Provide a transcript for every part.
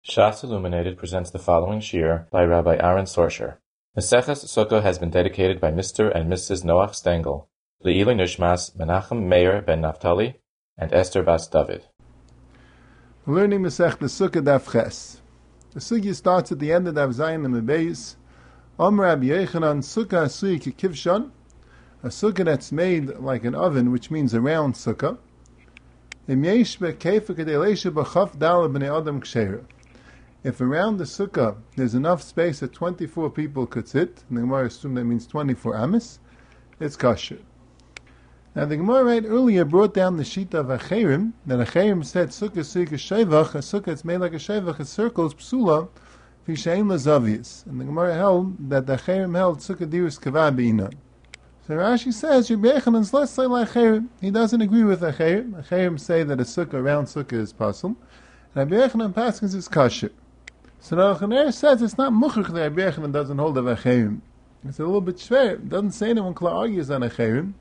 Shas Illuminated presents the following shiur by Rabbi Aaron Sorsher. Maseches Sukkah has been dedicated by Mr. and Mrs. Noach Stengel, Le'ilui Nishmas Menachem Meir ben Naftali, and Esther Bas David. We're learning Masech the Sukkah Daf Ches. The Sukkah starts at the end of Daf Zayin and Mebeis. Omer Rabbi Yechanan Sukkah Asui Kikivshan, a Sukkah that's made like an oven, which means a round Sukkah. Im Yesh Be'kefa Kedei Leisha B'chaf Dala B'nei Adam Ksheira. If around the sukkah there's enough space that 24 people could sit, and the Gemara assumed that means 24 amis, it's kosher. Now the Gemara right earlier brought down the sheet of Acherim, that Acherim said sukkah sukkah shevach, a sukkah that's made like a shevach, it circles psula, fishaim lazavius. And the Gemara held that the Acherim held sukkah dirus kavah b'inan. So Rashi says, Rabbi Yechanan's less like Acherim. He doesn't agree with Acherim. Acherim say that a round sukkah is possible, and Rabbi Yechanan paskins is kosher. So the Chaner says it's not muchach that Rabbi Yechanan doesn't hold of Acherim. It's a little bit schwer. It doesn't say anyone Kla argues on Acherim.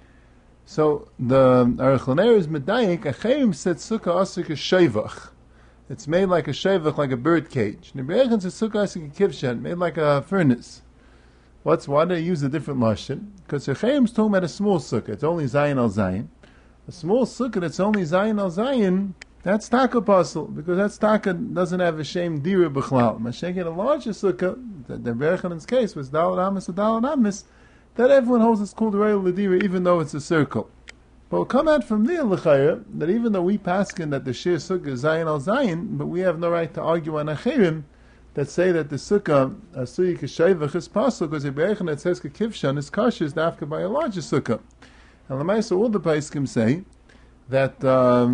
So the Chaner is medayik. Acherim said sukkah asik shevach. It's made like a shevach, like a bird cage. Rabbi Yechanan's sukkah asik kivshan, made like a furnace. Why do they use a different lashon? Because Acherim's talking about a small sukkah. It's only Zayin al Zayin. A small sukkah that's only Zayin al Zayin, that's taka puzzle, because that taka doesn't have a shame dira b'chlal. Mashake a larger sukkah, the Berchanan's case was dalad amis or dalad amis, that everyone holds it's called reil l'dira, even though it's a circle. But we'll come out from there, l'chayra, that even though we paskin that the shir sukkah is zayin al zayin, but we have no right to argue on acherim that say that the sukkah asui k'shevach is possible, because the Berchanan says k'kivshan is kosher is dafka by a larger sukkah. And l'maisa all the paiskim say that a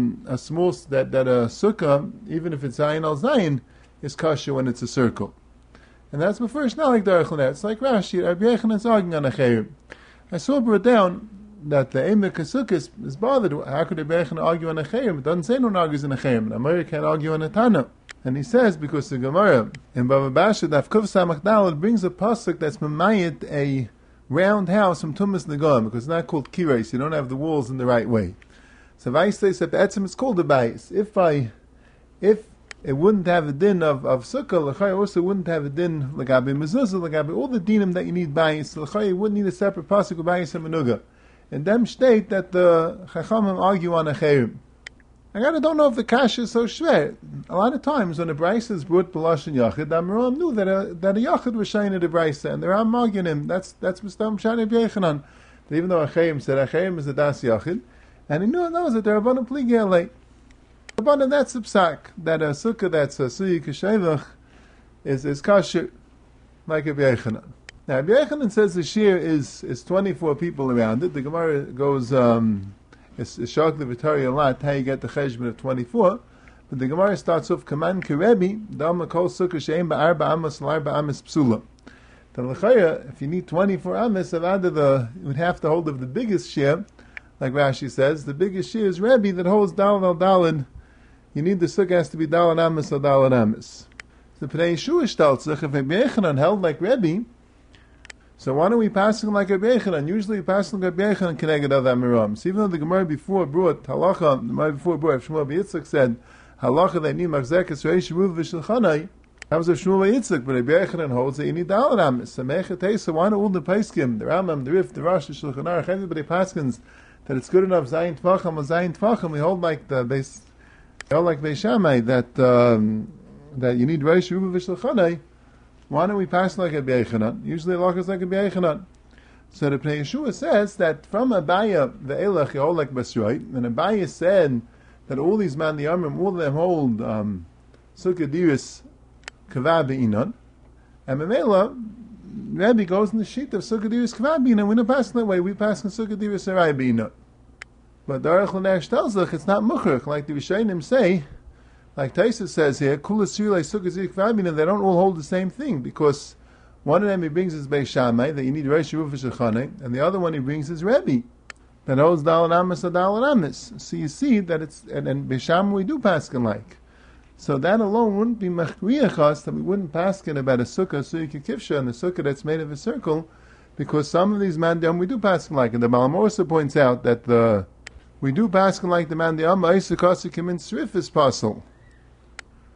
sukkah, even if it's zayin al zayin, is kosher when it's a circle. And that's the first, not like Derech L'ner. It's like Rashi, Rabbi Yechanan's arguing on Acherim. I saw brought down that the Emek HaSukkah is bothered. How could Rabbi Yechanan argue on Acherim? It doesn't say no one argues on Acherim. The Amari can't argue on a Tana. And he says, because the Gemara, in Bava Basha, Daf Kuf Samach Dal, it brings a pasuk that's memayit a round house from Tumas Negoim, because it's not called Kirais. You don't have the walls in the right way. So Vaisei said, Etzim is called a bayis. If it wouldn't have a din of sukkah, l'chay also wouldn't have a din l'gabi mezuzah, l'gabi all the dinim that you need bayis. L'chay you wouldn't need a separate pasuk of bayis and menuga. And them state that the chachamim argue on acherim. I don't know if the kasha is so schwer. A lot of times when a brayse is brought b'lash and yachid, the Amoram knew that a yachid was shining the brayse, and the Ram arguing him. That's Mistam Shani B'Yechanan. Even though acherim said acherim is a das yachid, and he knows that there are Rabbanan pligi alei. Rabbanan, that's the psak, that a sukkah that's a suyi k'shevach is kosher, like Rabbi Yechanan. Now, Rabbi Yechanan says the shear is 24 people around it. The Gemara goes, it's shak the Vitari a lot, how you get the cheshbon of 24. But the Gemara starts off, Kaman Kerebi, Dama Kol Sukkah She'em Ba'arba Amos L'Arba Amos Psula. Then l'chaya, if you need 24 Amos, you would have to hold of the biggest shear. Like Rashi says, the biggest shear is Rebbe that holds Dalad al Dalad. You need the sukkah has to be Dalad Amis or Dalad Amis. The Pnei Yeshua Shtaltzach, if Rabbi Yechanan held like Rebbe, so why don't we pass him like Rabbi Yechanan? Usually we pass him like Rabbi Yechanan Keneged Av Amiram. So even though the Gemara before brought halacha, the Gemara before brought, Shmuel Yitzchak said halacha they need Machzekes Reish Ruv V'Shulchanai. That was of Shmuel Yitzchak, but Rabbi Yechanan holds that you need Dalad Amis. So Mechet Teisa, why don't all the Paiskim, the Rambam, the Rif, the Rosh, the Shulchan Aruch, everybody paskins that it's good enough Zayin Tvachim or Zayin Tvachim. We hold like Beis Shammai that you need Reish Ruba V'Shulchanai. Why don't we pass like a B'Yechanan? Usually Allah is like a B'Yechanan. So the Pnei Yeshua says that from Abaya Ve'elach you hold like Basroi, and Abaya said that all these man the Amrim, all of them hold Sukkah Diris Kavah Be'inon, and Memela Rebbe goes in the sheet of Sukkah Diris Kavah Be'inon. We don't pass that way. We pass in Sukkah Diris Sarai Be'inon. But Derech L'ner tells us it's not muchach, like the Rishonim say, like Taisa says here, Kula Srilei Sukkah Diris Kavah Be'inon, they don't all hold the same thing, because one of them he brings is Beis Shammai, that you need Reish Ruv V'Shulchanai, and the other one he brings is Rebbe, that holds Dalad Amis or Dalad Amis. So you see that it's, and Beis Shammai we do paskin like. So that alone wouldn't be machriach us that we wouldn't paskin about a sukkah kivsha and a sukkah that's made of a circle, because some of these mandiyam we do paskin like, and the Baal Morsa points out that we do paskin like the mandiyam ma'isa kasi kim in srif is possible.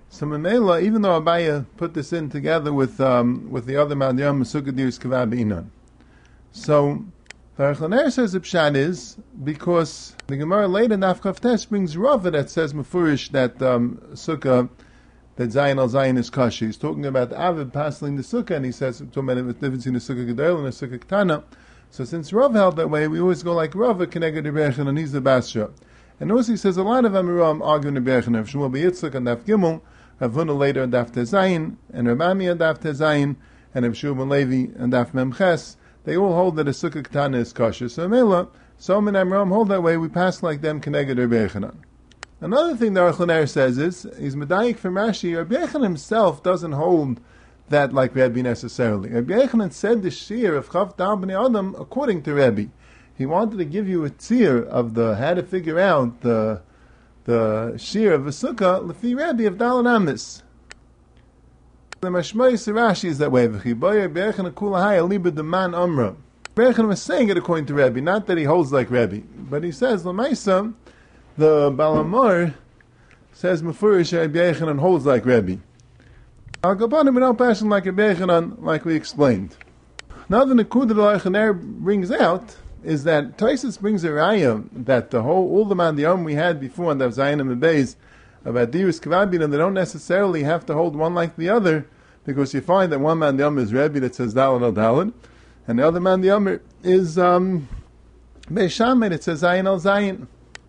So Memela, even though Abaya put this in together with the other Madiyam Sukkah Diris Kavab Inan. So the Archaner says the Pshat is because the Gemara later Nafkaf Tesh brings Rava that says Mefurish that Sukkah that Zayin al Zayin is Kashi. He's talking about Avid passing the Sukkah, and he says talking about the difference between the Sukkah Gedol and the Sukkah Ketana. So since Rav held that way, we always go like Rava Keneged Rebbechen, and he's the Basra. And also he says a lot of Amiram argue Rebbechen. Rav Shmuel B'Yitzchak and Daf Gimel, Rav Huna later on Daf Tezayin, and Rav Ami on Daf Tezayin, and Rav Shmuel Ben Levi and Daf Memches. They all hold that a Sukkah Ketana is Kasher. So Mela, so many Amiram hold that way. We pass like them Keneged Rebbechen. Another thing the Aruch LaNer says is Medayik from Rashi. Rabbi Yochanan himself doesn't hold that like Rebbe necessarily. Rabbi Yochanan said the shir of Chav Dal B'nei Adam according to Rebbe. He wanted to give you a tzir of how to figure out the shir of a sukkah lefi Rebbe of Dal and Amis. The Mashmais Rashi is that way. V'chiboyer Rabbi Yochanan kulahai aliba deman amra. Rabbi Yochanan was saying it according to Rebbe, not that he holds like Rebbe, but he says l'maisa. The Balamor says Mefurish Rabbi Yochanan holds like Rebbe. Al Gabanim we don't pass like Rabbi Yochanan, like we explained. Another Nakuda the Archaner brings out is that Taisus brings a raya that all the Mandiyam we had before on the Zayin and Beis about Dirus Kavabin, and they don't necessarily have to hold one like the other, because you find that one Mandiyam is Rebbe that says Dalad al Dalad, and the other Mandiyam is Beishamed that says Zayin al Zayin.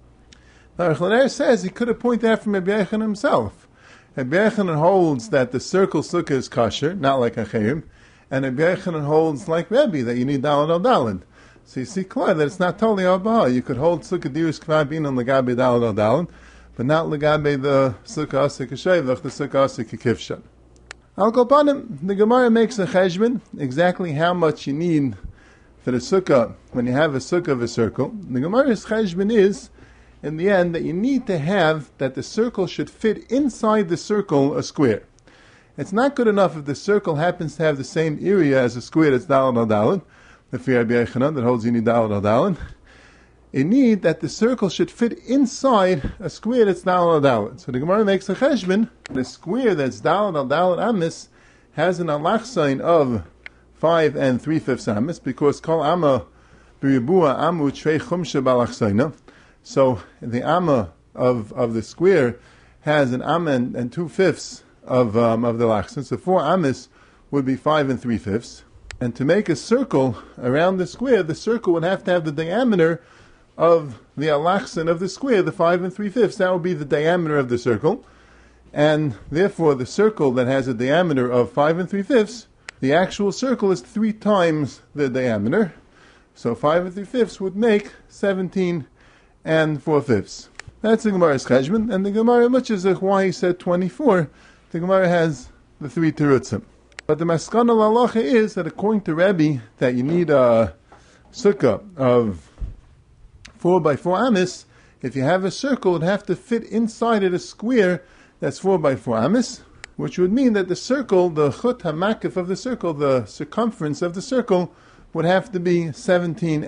The Aruch says he could have pointed out from Rabbi Yochanan himself. Rabbi Yochanan holds that the circle sukkah is kosher, not like a chayim, and Rabbi Yochanan holds like Rebbe that you need dalad al dalad. So you see clear that it's not totally al baha. You could hold sukkah dirus kvabin on legabe dalad al dalad, but not legabe the sukkah asik shevach, the sukkah asik kifshan. Al Kopanim, the Gemara makes a cheshbon exactly how much you need for the sukkah when you have a sukkah of a circle. The Gemara's cheshbon is in the end that you need to have that the circle should fit inside the circle a square. It's not good enough if the circle happens to have the same area as a square that's dalad al dalad, the Rabbi Yochanan that holds you need dalad al dalad. You need that the circle should fit inside a square that's dalad al dalad. So the Gemara makes a cheshbon. The square that's dalad al dalad amis has an alach sign of 5 3/5 amis, because kol amma b'ribua amu trei chumsha balach signa. So the amma of the square has an amma and 2/5 of the lachsan. So 4 amis would be 5 3/5. And to make a circle around the circle would have to have the diameter of the lachsan of the square, the 5 3/5. That would be the diameter of the circle. And therefore the circle that has a diameter of 5 3/5, the actual circle is 3 times the diameter. So 5 3/5 would make 17 4/5. That's the Gemara's cheshbon, and the Gemara, much as why he said 24, the Gemara has the 3 terutzim. But the maskana lalacha is that according to Rebbe, that you need a sukkah of 4 by 4 amis. If you have a circle, it would have to fit inside of a square that's 4 by 4 amis, which would mean that the circle, the chut hamakif of the circle, the circumference of the circle, would have to be 17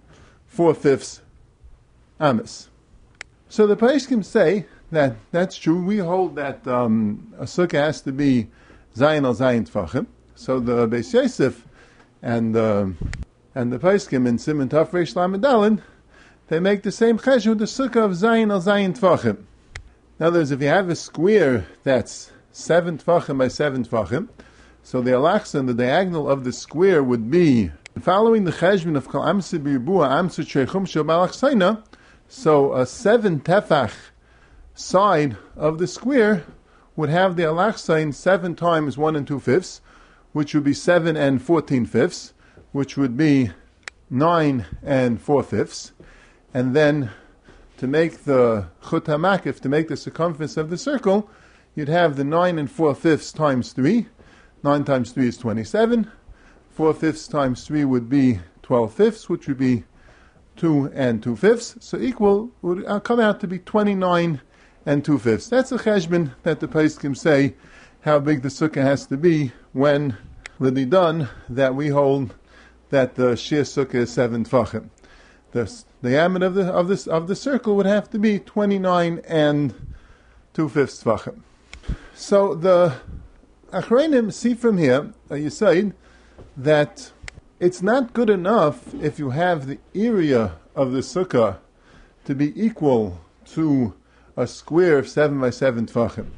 4/5 amis. So the Paishkim say that that's true. We hold that a sukkah has to be zayin al zayin tfachim. So the Beis Yosef and the Paishkim in Siman Taf Reish Lamed Daled, they make the same cheshbon with the sukkah of zayin al zayin tfachim. In other words, if you have a square that's 7 tfachim by 7 tfachim, so the alachsan, the diagonal of the square would be following the cheshbon of kol amsi b'yibua amsi trechum shel balach sayna. So a 7 tefach side of the square would have the alach sign 7 times 1 2/5, which would be 7 14/5, which would be 9 4/5. And then to make the chut hamakif, to make the circumference of the circle, you'd have the 9 4/5 times 3. 9 times 3 is 27. 4/5 times 3 would be 12/5, which would be 2 2/5. So equal would come out to be 29 2/5. That's a cheshbon that the Paiskim say how big the sukkah has to be when l'nidan that we hold that the shir sukkah is 7 tfachim. The diameter of the circle would have to be 29 2/5 tfachim. So the Achreinim see from here, you say, that it's not good enough if you have the area of the sukkah to be equal to a square of 7 by 7 tfachim.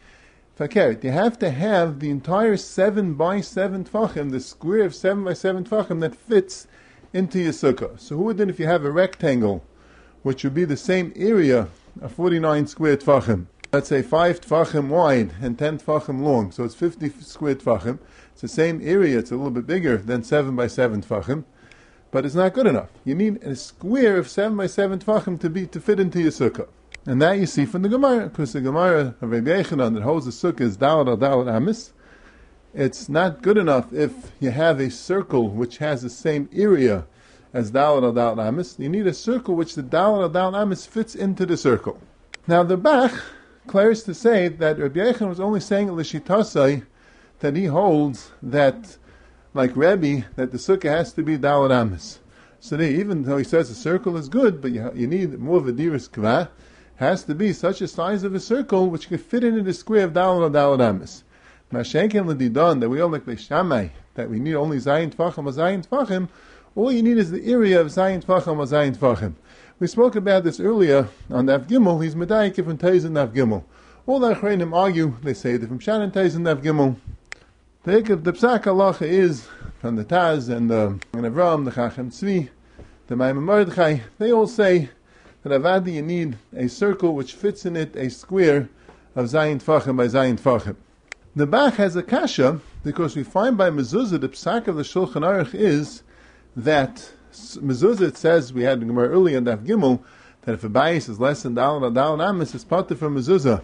You have to have the entire 7 by 7 tfachim, the square of 7 by 7 tfachim that fits into your sukkah. So who would then, if you have a rectangle, which would be the same area of 49 square tfachim, let's say 5 tfachim wide and 10 tfachim long, so it's 50 square tfachim. It's the same area, it's a little bit bigger than 7 by 7 tfachim, but it's not good enough. You need a square of 7 by 7 tfachim to fit into your sukkah. And that you see from the Gemara, because the Gemara of Rabbi Yechanan that holds the sukkah is Daled al Daled Amis. It's not good enough if you have a circle which has the same area as Daled al Daled Amis. You need a circle which the Daled al Daled Amis fits into the circle. Now the Bach declares to say that Rabbi Yechanan was only saying l'shitasai, that he holds that, like Rebbe, that the sukkah has to be Daled Amis. So even though he says a circle is good, but you need more of a diras kva, has to be such a size of a circle which can fit into the square of Daled or Daled Amis. Mashenken l'didan, that we all like Beishamai, that we need only Zayin Tfachim or Zayin Tfachim, all you need is the area of Zayin Tfachim or Zayin Tfachim. We spoke about this earlier on Nav Gimel. He's Medayik from Teiz and Nav Gimel. All the Achreinim argue, they say that from Shan and Teiz and Nav Gimel, the Psak Halacha is from the Taz and Avram, the Chachem Tzvi, the Maimon Mordechai, they all say that Avadi you need a circle which fits in it a square of Zayin Tfachim by Zayin Tfachim. The Bach has a kasha because we find by Mezuzah the Psak of the Shulchan Aruch is that Mezuzah, it says, we had the Gemara earlier in Daf Gimel, that if a bayis is less than Daled Amis, it's parted from Mezuzah.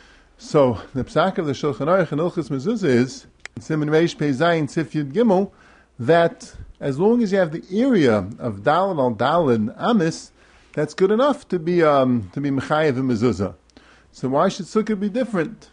So the Psak of the Shulchan Aruch in Ilchus Mezuzah is Siman Reish Pei Zayin Sif Yud Gimel, that as long as you have the area of Daled al Daled Amis, that's good enough to be mechayev in mezuzah. So why should sukkah be different?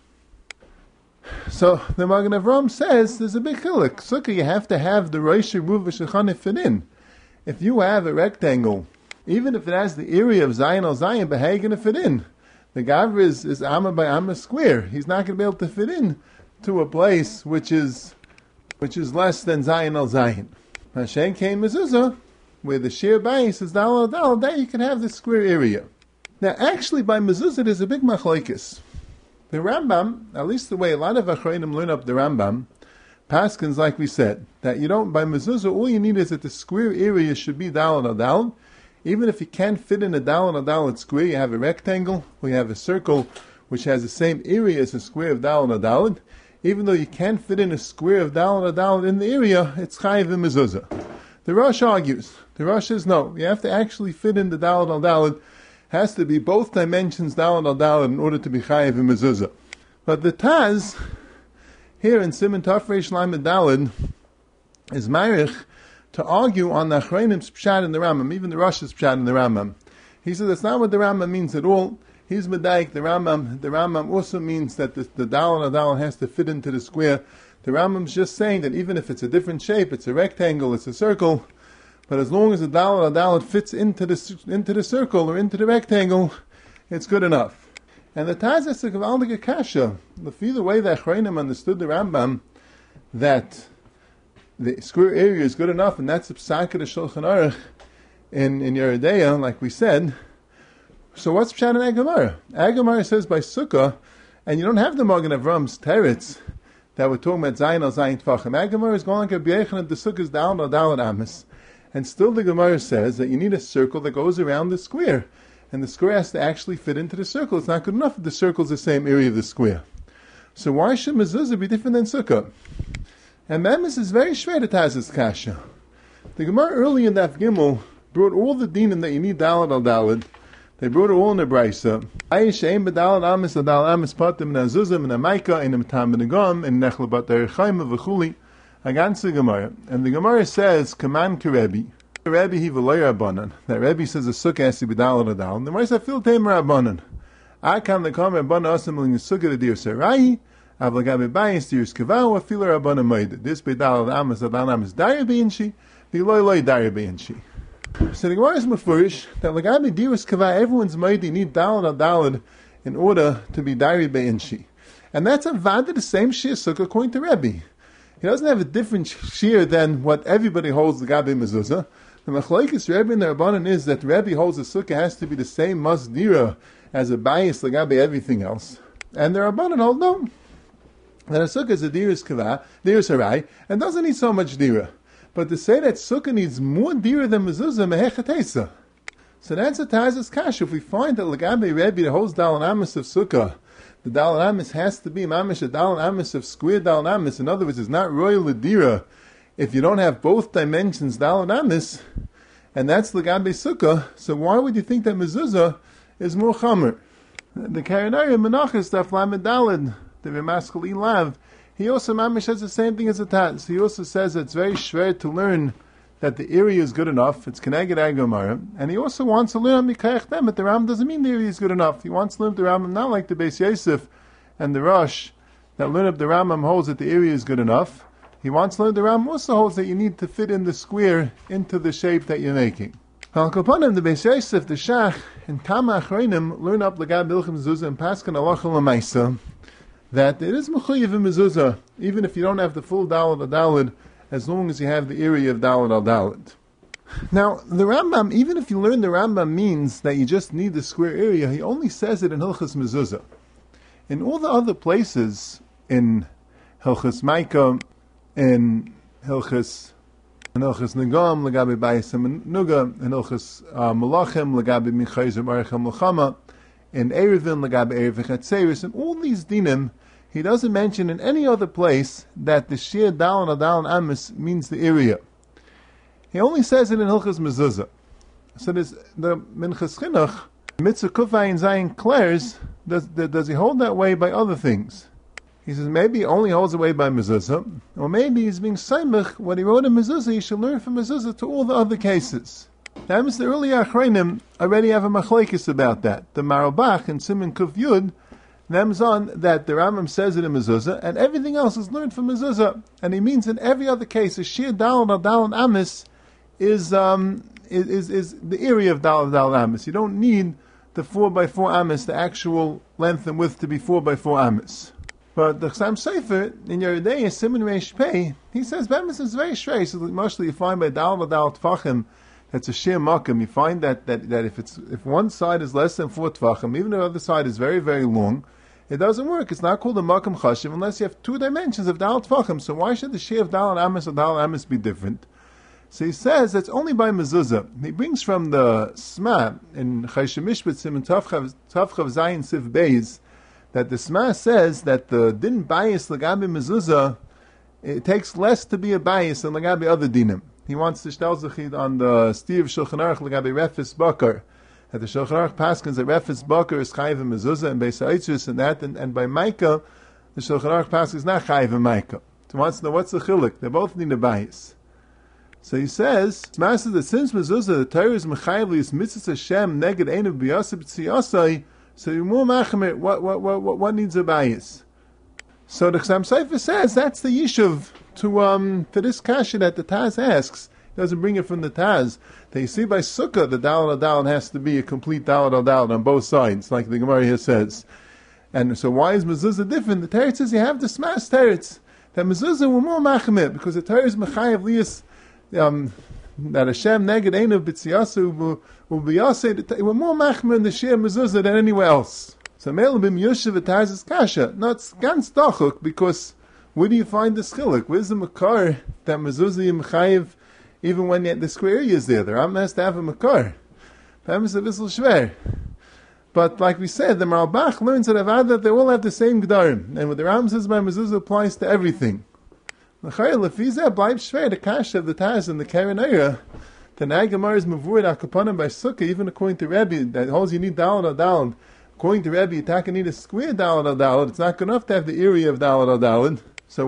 So the Magen Avram says there's a big chiluk. Sukkah you have to have the Rosh Ruv v'Shulchan fit in. If you have a rectangle, even if it has the area of Zayin al Zayin, but how are you going to fit in? The Gavra is Amma by Amma square. He's not going to be able to fit in to a place which is less than Zayin al Zayin. Hashem came mezuzah, where the sheer base is Daled al Daled, there you can have this square area. Now, actually, by mezuzah, there's a big machlokes. The Rambam, at least the way a lot of Achreinim learn up the Rambam, paskins, like we said, that you don't, by mezuzah, all you need is that the square area should be Daled al Daled. Even if you can't fit in a Daled al Daled square, you have a rectangle, or you have a circle which has the same area as a square of Daled al Daled. Even though you can't fit in a square of Daled al Daled in the area, it's chayiv in mezuzah. The Rosh argues. The Rosh says no. You have to actually fit in the Daled al Daled. Has to be both dimensions Daled al Daled in order to be chayiv in mezuzah. But the Taz here in Siman Tafresh Lamed Daled is marich to argue on the Achreinim's pshat in the Rambam, even the Rosh's pshat in the Rambam. He says that's not what the Rambam means at all. He's medayik. The Rambam also means that the Daled al Daled has to fit into the square. The Rambam's just saying that even if it's a different shape, it's a rectangle, it's a circle, but as long as the Daled al Daled fits into the circle or into the rectangle, it's good enough. And the Taz has a Gavaldige Kasha. The way that Achreinim understood the Rambam, that the square area is good enough, and that's the Psak of the Shulchan Aruch in Yeridea, like we said. So what's Pshat in Agamara? Agamara says by Sukkah, and you don't have the Magen Avram's teretz that we're talking about Zayin al Zayin Tfachim. Agamara is going like a B'yechan, the Sukkah is Daled al Daled Amis. And still the Gemara says that you need a circle that goes around the square. And the square has to actually fit into the circle. It's not good enough if the circle is the same area of the square. So why should mezuzah be different than sukkah? And Memes is very shver to Taz's kasha. The Gemara early in Daf Gimel brought all the dinim that you need Daled al Daled. They brought it all in the Brisa. Ayish ein b'Daled Amis Daled Amis patim nazuzah min amaika in amtam benegam in nechle bat derechayim v'chuli. A ganze Gemara. And the Gemara says, Kaman Kerebi. Rebbe he v'loy Rabbanan. That Rebbe says a sukkah has to be Daled al Daled. The Gemara says, Fil teim Rabbanan. Akan lekam Rabbanan asam l'in sukkah l'dir sarai. Avlagabe bayis dir skavawa fil Rabbanan moed. This be Daled Amis Daled Amis daya b'inshi. V'loy loy daya b'inshi. So the Gemara is mefurish that Lagabe dir skavawa everyone's moed. You need Daled al Daled in order to be daya b'inshi. And that's avada the same shear sukkah according to Rebbe. He doesn't have a different shear than what everybody holds the Gabi Mezuzah. The Machlokes Rebbe and the Rabbanan is that Rebbe holds the sukkah has to be the same masdira as a bias Gabi everything else. And the Rabbanan hold no. That a sukkah is a diras kavah, diras harai, and doesn't need so much dira. But to say that sukkah needs more dira than mezuzah, mehechatesa. So that's a Taz's kash. If we find that Lagabe Rebbe that holds Dalan Amis of sukkah, the Dalan Amis has to be mamish a Dalan Amis of square Dalan Amis. In other words, it's not royal ladira if you don't have both dimensions Dalan Amis, and that's Lagabe sukkah. So why would you think that mezuzah is more chamer? The Karanaya Menachas Daf Lamed Daled, the Remaskal Lav, he also mamish says the same thing as the Taz. He also says it's very schwer to learn that the area is good enough. It's Keneged Agamara, and he also wants to learn Mikayach Dem, but the Ram doesn't mean the area is good enough. He wants to learn the Rambam not like the Beis Yosef and the Rosh that learn if the Rambam holds that the area is good enough. He wants to learn the Rambam also holds that you need to fit in the square into the shape that you're making. Al Kapanim, the Beis Yosef, the Shach, and Kama Achreinim learn up Lagab Bilchim Mezuzah and Paskan Alacha L'Maisa that it is Mechuyev in Mezuzah, even if you don't have the full Daled Adalid, as long as you have the area of Daled Adalid. Now, the Rambam, even if you learn the Rambam means that you just need the square area, he only says it in Hilchas Mezuzah. In all the other places, in Hilchas Maika, in Hilchas Nagam, Lagabi Bayasim Nuga, in Hilchas Malachim, Lagabi Michayzer Marecham Mulchama, in Erevin, Lagabi Erevin Chatzeris, and all these dinim, he doesn't mention in any other place that the Shir Dalan Adalan Amis means the area. He only says it in Hilchas Mezuzah. So there's the Minchas Chinuch, Mitzvah Kufay and Zayin Clares, does he hold that way by other things? He says maybe he only holds away by Mezuzah, or maybe he's being Saimach, what he wrote in Mezuzah, he should learn from Mezuzah to all the other cases. That means the early Achreinim already have a machlekes about that. The Marabach and Siman Kuf Yud, them's on that the Rambam says it in Mezuzah, and everything else is learned from Mezuzah. And he means in every other case, a Shir Dalan or Dalan Amis is the area of Dalan Amis. You don't need the 4x4 Amis, the actual length and width to be 4x4 Amis. But the Chassam Sofer, in Yeridei, Siman Reish Pei, he says, Bemis is very straight. So mostly you find by Dalan or Dalan Tfachim, that's a Shir Makam. You find that if one side is less than 4 Tfachim, even if the other side is very, very long, it doesn't work. It's not called a Makam Chashiv unless you have 2 dimensions of Dal Tfachim. So why should the Shir of Dal Amis or Dal Amis be different? So he says it's only by Mezuzah. He brings from the Sma in Chayshim Mishpat Siman Tavchav Zayin Siv Beis that the Sma says that the din bias Lagabi Mezuzah, it takes less to be a bias than Lagabi other dinim. He wants to shtel zechid on the Steve Shulchan Aruch Lagabi Refis Bakar. That the Shulchan Aruch paskins that Refis Bakar is Chayiv and Mezuzah and Beis Haitzis and that, and by Maika, the Shulchan Aruch paskins is not Chayiv and Maika. So he wants to know what's the chilik. They both need a bias. So he says, Master, that since Mezuzah, the Torah is Mechayiv Li'is Mitzvah Hashem Neged Einav B'Yaseh B'Tziyasai, so you're more Machamer, what needs a bias? So the Chassam Sofer says that's the Yishuv to this kasha that the Taz asks. He doesn't bring it from the Taz. They see by Sukkah the Dalet al-Dalet has to be a complete Dalet al-Dalet on both sides, like the Gemara here says. And so why is Mezuzah different? The Teretz says you have the Smas Teretz. That Mezuzah were more Machmir, because the Torah is Mechayev Lias, that Hashem Neged Einav B'Tziyasu will be Yaseh, we're more Machmir in the Shir Mezuzah than anywhere else. So Meil Bim Yoshev Taz's kasha, not ganz Dachuk, because where do you find the chilik? Where's the makar that mezuzah Mechayev even when the square area is there? The Ram has to have a makar. That is a bissel schwer. But like we said, the Marabach learns that Avada they all have the same gedarim, and what the Ram says by mezuzah applies to everything. L'chayil lefizeh bleibt schwer the kasha of the Taz and the Karanaya. The Nagamar is mavur akapanim by sukkah, even according to Rebbe that holds you need dalad or dalad. According to Rebbe, you taka need a square dalad or dalad. It's not good enough to have the area of dalad or dalad. So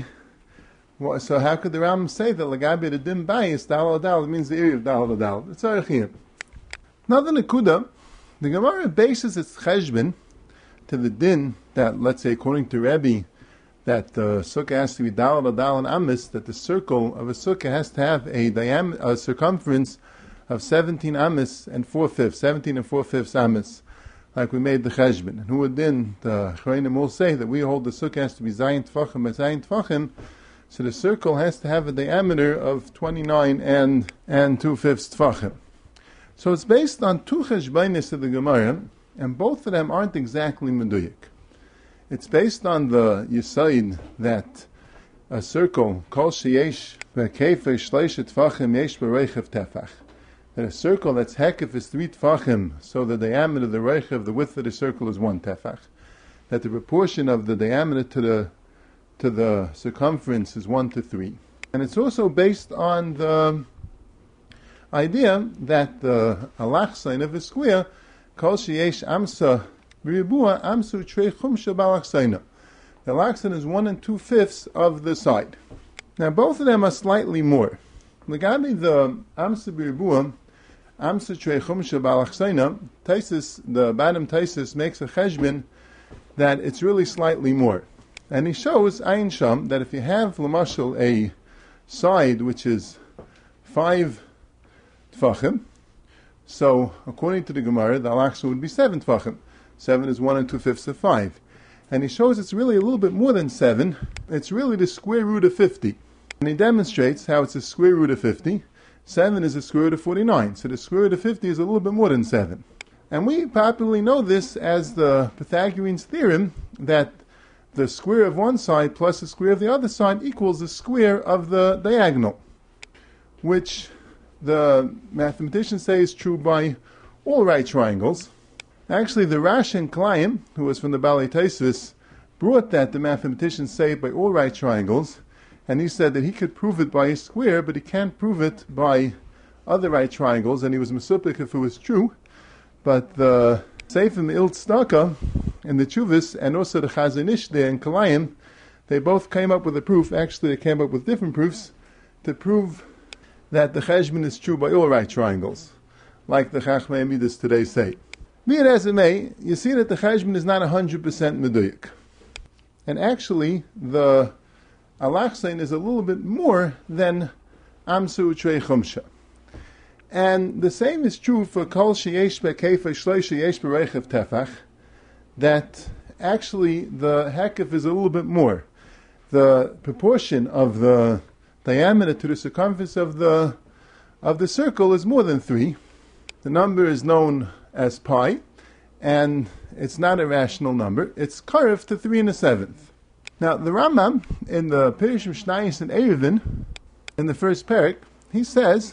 so how could the Rambam say that Lagabi the dim bias dalad or dalad means the area of dalad or dalad? It's archim. Another nekuda, the Gemara bases its cheshbon to the din that, let's say, according to Rebbe, that the sukkah has to be dalad or dalad amis, that the circle of a sukkah has to have a circumference of 17 amis and 4/5, 17 and 4/5 amis. like we made the cheshbon. And who would then, the Chreinim will say that we hold the sukkah has to be Zayin Tfachim by Zayin Tfachim, so the circle has to have a diameter of 29 and 2/5 Tfachim. So it's based on two cheshbonis of the Gemara, and both of them aren't exactly meduyik. It's based on the Yisaid that a circle, kol sheyesh be'keifei shleisha tfachim yesh be'reichev tefach. That a circle that's hekef is 3 tfachim, so the diameter of the reichev, the width of the circle is 1 tefach. That the proportion of the diameter to the circumference is 1 to 3. And it's also based on the idea that the alachsain of a square, kol sheyesh amsa b'ribua amsu trei chumsha balachsaina. The alachsain is 1 2/5 of the side. Now both of them are slightly more. Legabi the amsa b'ribua amsu trei chumsha balachsaina, Taisus, the Badam Taisus makes a cheshbon that it's really slightly more. And he shows, Ayin Sham, that if you have, l'mashal, a side which is 5 tfachim, so according to the Gemara, the alachsa would be 7 tfachim. 7 is 1 2/5 of 5. And he shows it's really a little bit more than 7. It's really the square root of 50. And he demonstrates how it's a square root of 50. 7 is a square root of 49. So the square root of 50 is a little bit more than 7. And we popularly know this as the Pythagorean theorem that the square of one side plus the square of the other side equals the square of the diagonal, which the mathematicians say is true by all right triangles. Actually, the Rash and Klein, who was from the Balei Tosfos, brought that the mathematicians say by all right triangles, and he said that he could prove it by a square, but he can't prove it by other right triangles, and he was mesupik if it was true. But the Seifim Il Tzedakah and the Chuvas, and also the Chazon Ish there and Kalayim, they both came up with a proof. Actually, they came up with different proofs to prove that the cheshbon is true by all right triangles, like the Chachmei Midas today say. Be it as it may, you see that the cheshbon is not 100% meduyik. And actually, the alachsein is a little bit more than amsu trei chumsha. And the same is true for kol sheyesh be'keifei shleisha yesh be'reichev tefach, that actually the hekef is a little bit more. The proportion of the diameter to the circumference of the circle is more than 3. The number is known as pi, and it's not a rational number. It's karev to 3 1/7. Now the Rambam in the Pirush Mishnayos and Eruvin, in the first parak, he says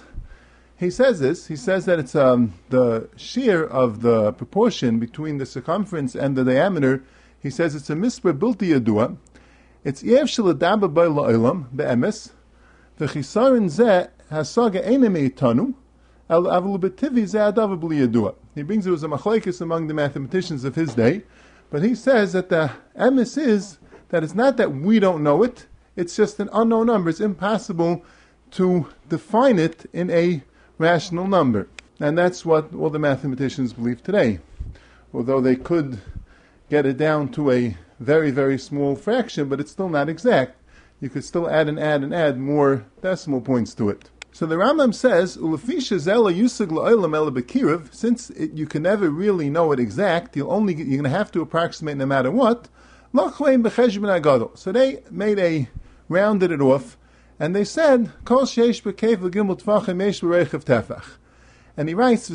that it's the shear of the proportion between the circumference and the diameter. He says it's a misper bilti yadua. It's yev sheladaba by la'olam be'emes v'chisaron zeh hasaga enem eitanu el avlu betivi zeh adav b'li yadua. He brings it was a machlekes among the mathematicians of his day, but he says that the emes is that it's not that we don't know it, it's just an unknown number. It's impossible to define it in a rational number. And that's what all the mathematicians believe today. Although they could get it down to a very, very small fraction, but it's still not exact. You could still add and add and add more decimal points to it. So the Rambam says, since you can never really know it exact, you're going to have to approximate no matter what. So they made rounded it off, and they said, and he writes,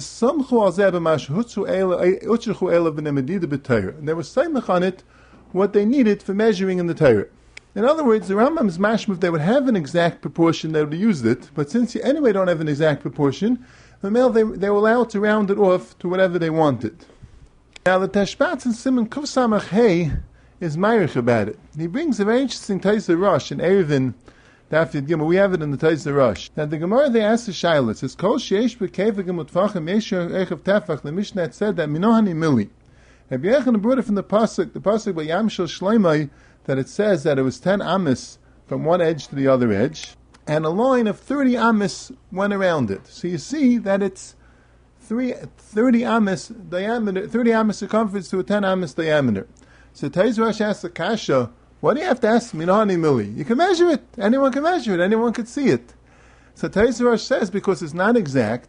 and they were saimach on it what they needed for measuring in the Torah. In other words, the Rambam's mashma, if they would have an exact proportion, they would have used it, but since you anyway don't have an exact proportion, they were allowed to round it off to whatever they wanted. Now the Tashbats and Simon Kuf Samach Hey is Meirich about it. He brings a very interesting Taisa Rosh in Eruvin Daf Yud Gimel. We have it in the Taisa Rosh. Now the Gemara they asked the Shaila, it says, Kol sheyesh b'kevegim utfachim yesh erechav tefach. The Mishnah had said that minohani mili. Rabbi Yechon brought it from the pasuk by Yam Shel Shloimeh, that it says that it was 10 amis from one edge to the other edge, and a line of 30 amis went around it. So you see that it's 30 amis diameter, 30 amis circumference to a 10 amis diameter. So Taiz Rosh asks the Kasha, why do you have to ask Minahani Mili? You can measure it. Anyone can measure it. Anyone can see it. So Taiz Rosh says because it's not exact,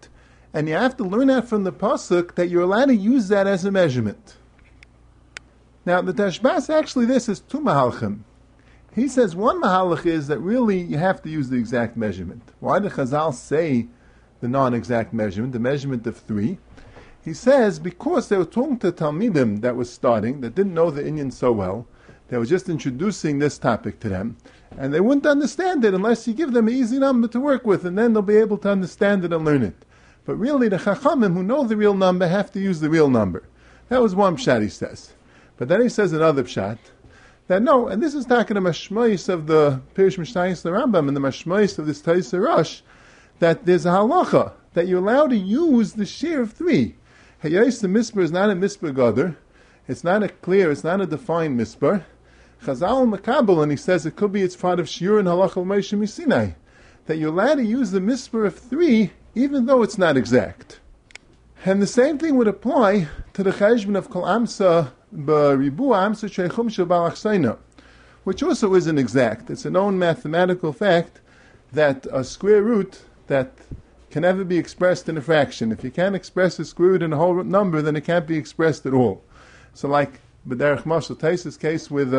And you have to learn that from the pasuk that you're allowed to use that as a measurement. Now, the Tashbas, actually, this is two mahalchim. He says one mahalach is that really you have to use the exact measurement. Why did Chazal say the non-exact measurement, the measurement of 3? He says because they were talking to Talmidim that was starting, that didn't know the Inyan so well, they were just introducing this topic to them, and they wouldn't understand it unless you give them an easy number to work with, and then they'll be able to understand it and learn it. But really, the Chachamim who know the real number have to use the real number. That was one pshat, he says. But then he says another pshat, that no, and this is talking the mashmois of the Pirish Mishnayos the Rambam and the mashmois of this Taisa Rosh, that there's a halacha, that you're allowed to use the share of 3. Hayos, the misper is not a misper gadol. It's not a defined misper. Chazal Makabel, and he says it could be it's part of Shiur and Halacha Moshe Misinai, that you're allowed to use the misper of 3 even though it's not exact. And the same thing would apply to the cheshbon of Kol Amsa B'Ribu Amsa Sheichum Shabal Achseina, which also isn't exact. It's a known mathematical fact that a square root that can never be expressed in a fraction. If you can't express a square root in a whole number, then it can't be expressed at all. So like B'derech Mashal Taisa's case with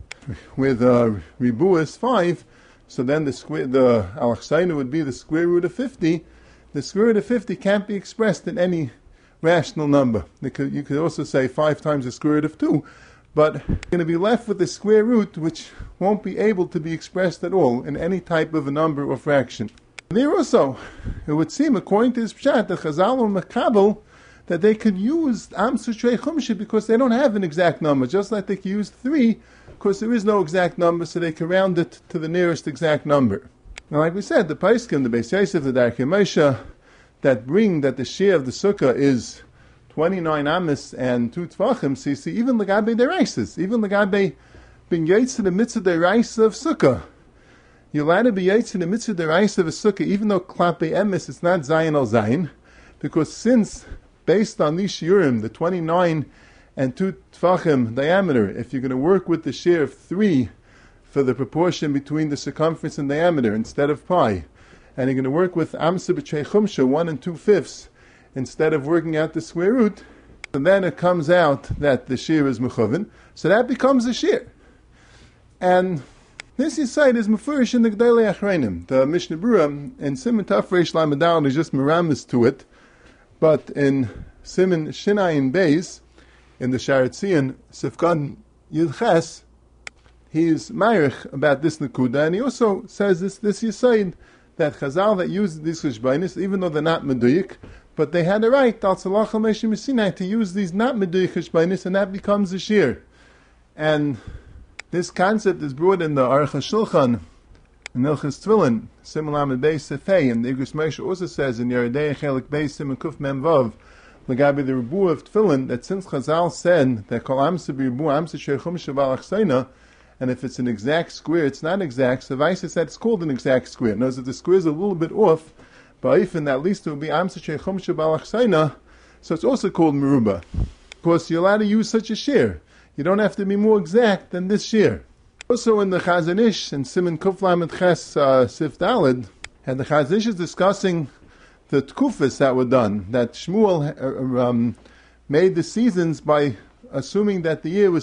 Ribu is 5, so then the Al-Achseinu would be the square root of 50. The square root of 50 can't be expressed in any rational number. You could also say 5 times the square root of 2, but you're going to be left with the square root which won't be able to be expressed at all in any type of a number or fraction. There also, it would seem, according to this pshat, the Chazal or Makabel, that they could use Amsu Shrei Chumshi because they don't have an exact number, just like they could use 3, because there is no exact number, so they can round it to the nearest exact number. Now, like we said, the Paiskim, the Beis Yosef, the Darkei Moshe, that bring that the share of the sukkah is 29 amis and 2 tvachim, so you see, even Lagabe Deraises, even Lagabe bin Yaitz in the mitzvah Deraisa of sukkah, you're allowed to be Yaitz in the mitzvah Deraisa of a sukkah, even though Klape Emes it's not Zayin al Zayin, because since, based on these shiurim, the 29 and 2 tvachim diameter, if you're going to work with the share of 3 for the proportion between the circumference and diameter instead of pi, and you're going to work with Amsa B'Trei Chumsha, 1 2/5, instead of working out the square root, and then it comes out that the shear is mechavin, so that becomes a shear. And this Yisayid is mefurish in the G'dalei Achreinim. The Mishnah Berurah in Siman Tafresh Lamed is just meramis to it, but in Siman Shinayin Beis, in the Sharet Zion, Sifkan Yilches, he's ma'arich about this Nakuda, and he also says this Yisayid, that Chazal that used these cheshbonis, even though they're not meduyik, but they had a right, Al Tzalach Al Moshe Misinai, to use these not meduyik cheshbonis, and that becomes a shir. And this concept is brought in the Aruch HaShulchan, in Ilchas Tefillin, Siman Lamed Beis Sefei, and the Igros Moshe also says in Yeridei Chelik Beis Siman Kuf Mem Vav, Lagabi the Rebu of Tefillin, that since Chazal said that Kol Amsa B'Rebu Amsa Sheichum Shaval Achseina, and if it's an exact square, it's not exact, so Vaisa said it's called an exact square. Notice that the square is a little bit off, but if at least it would be Amsa Sheichum Shaval Achseina, so it's also called Meruba. Of course, you're allowed to use such a share. You don't have to be more exact than this share. Also in the Chazon Ish, in Siman Kuf Lamed Ches Sif Daled, and the Chazon Ish is discussing the tkufas that were done, that Shmuel made the seasons by assuming that the year was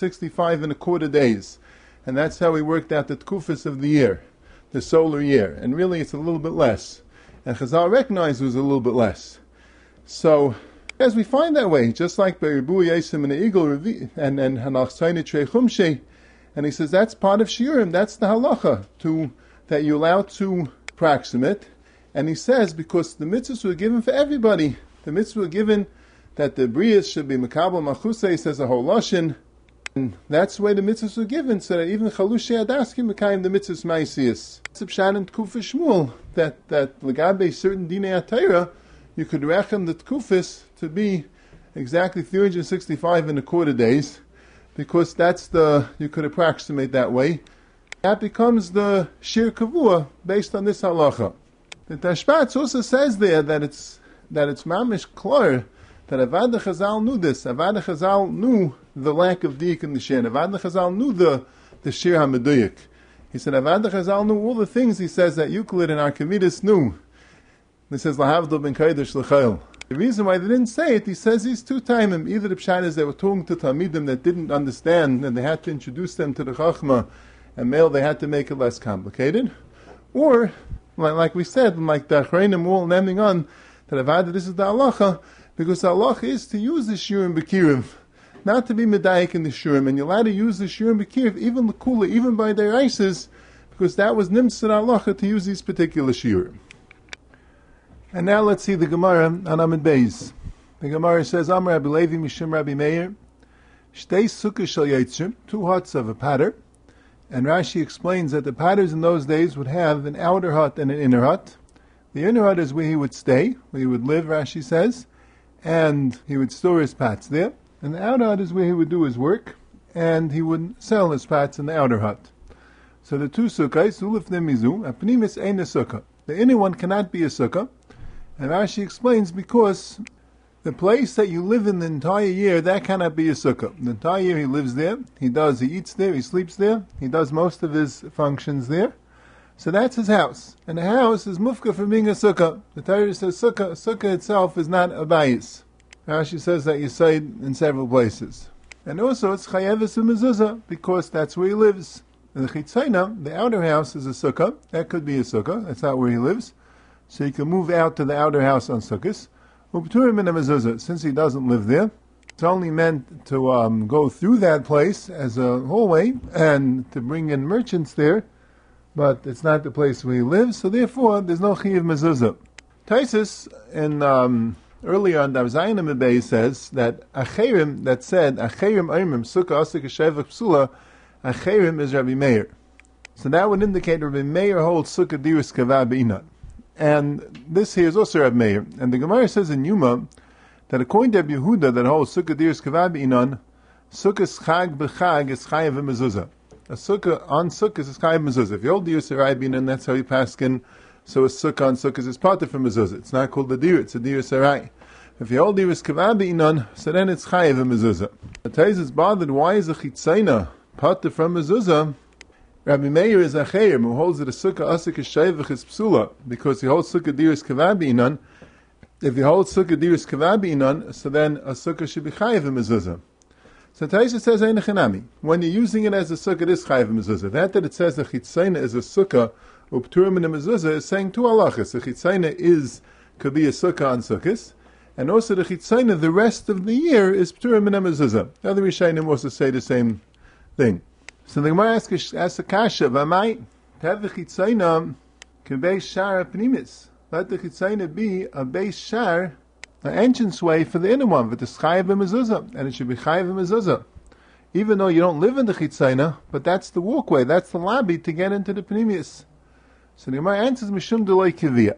365 and a quarter days. And that's how he worked out the tkufas of the year, the solar year. And really it's a little bit less. And Chazal recognized it was a little bit less. So, as we find that way, just like by Ribu Yesim and the Eagle and Hanach Tzayne Trei Chumshei, and he says that's part of Shiurim, that's the halacha, that you're allowed to approximate. And he says, because the mitzvahs were given for everybody, the mitzvahs were given that the Brias should be Mekabel Machusei, says a whole Lashon, and that's the way the mitzvahs were given, so that even Chalushei Adaski Mekayim the mitzvahs Maisias. It's a pshat in Tkufah Shmuel, that Legabe certain Dinei HaTorah, you could reckon the Tkufas to be exactly 365 and a quarter days, because you could approximate that way. That becomes the Shir Kavua based on this halacha. The Tashbats also says there that it's mamish klar that Avad Chazal knew this. Avad Chazal knew the lack of dik in the shir. Avad Chazal knew the shir hameduyik. He said Avad Chazal knew all the things, he says, that Euclid and Archimedes knew. He says, Lahavdil ben Kodesh l'chayil. The reason why they didn't say it, he says these two timing. Either the pshat is they were talking to Talmidim that didn't understand, and they had to introduce them to the Chachma, and male they had to make it less complicated. Or, like we said, like the Achreinim all naming on, that Avada, this is the halacha, because the halacha is to use the Shurim B'Kiriv, not to be medayik in the Shurim, and you're allowed to use the Shurim B'Kiriv, even L'Kula, even by their ices, because that was Nimtzat halacha to use these particular Shurim. And now let's see the Gemara on Amud Beis. The Gemara says, Amar Rabbi Levi Mishum Rabbi Meir, Shtei Sukkah Shel Yitzrim, 2 huts of a patter. And Rashi explains that the patters in those days would have an outer hut and an inner hut. The inner hut is where he would stay, where he would live, Rashi says, and he would store his pots there. And the outer hut is where he would do his work, and he would sell his pots in the outer hut. So the 2 sukkahs, Ulif Nemizu, Apnimis Ein a Sukkah. The inner one cannot be a sukkah. And Rashi explains because the place that you live in the entire year, that cannot be a sukkah. The entire year he lives there, he eats there, he sleeps there, he does most of his functions there. So that's his house. And the house is mufka for being a sukkah. The Torah says sukkah itself is not a bayis. Rashi says that you say it in several places. And also it's chayeves mezuzah, because that's where he lives. And the chitzayna, the outer house, is a sukkah. That could be a sukkah, that's not where he lives. So he can move out to the outer house on Sukkot. Since he doesn't live there, it's only meant to go through that place as a hallway and to bring in merchants there, but it's not the place where he lives, so therefore there's no chiyuv mezuzah. Taisus, in earlier on Dav Zayin Amud Beis, says that Acherim, that said Acherim Oimrim Sukkah Asik Shevach Psula, Acherim is Rabbi Meir. So that would indicate Rabbi Meir holds Sukkah Diris Kavah B'inan. And this here is also Reb Meir. And the Gemara says in Yuma that according to Reb Yehuda that holds Sukkah Diris Kavah B'inan, Sukkah Chag B'Chag is Chayav Mezuzah. A Sukkah on Sukkah is Chayav Mezuzah. If you hold Diris Kavah B'inan, that's how you paskin. So a Sukkah on Sukkah is part of Mezuzah. It's not called the Dir, it's a Diris Sarai. If you hold Diris Kavah B'inan, so then it's Chayav Mezuzah. The Taiz is bothered, why is a Chitzayna part from Mezuzah? Rabbi Meir is Acherim, who holds that a sukkah asik shayvach is psula, because he holds sukkah diris kavah b'inan. If he holds sukkah diris kavah b'inan, so then a sukkah should be chayiv mezuzah. So Taisha says ein chenami. When you're using it as a sukkah, it is chayiv mezuzah. That it says the chitzayna is a sukkah upturim in a mezuzah is saying two halachas. The chitzayna could be a sukkah on sukkahs, and also the chitzayna the rest of the year is pturim in a mezuzah. The other Rishayim also say the same thing. So the Gemara asks a kasha, "V'amai have the chitzayna k'beis shar pnimis? Let the chitzayna be a beis shar, an entranceway for the inner one, but the chayav mezuzah, and it should be chayav mezuzah, even though you don't live in the chitzayna, but that's the walkway, that's the lobby to get into the pnimis." So the Gemara answers mishum delay kiviyah.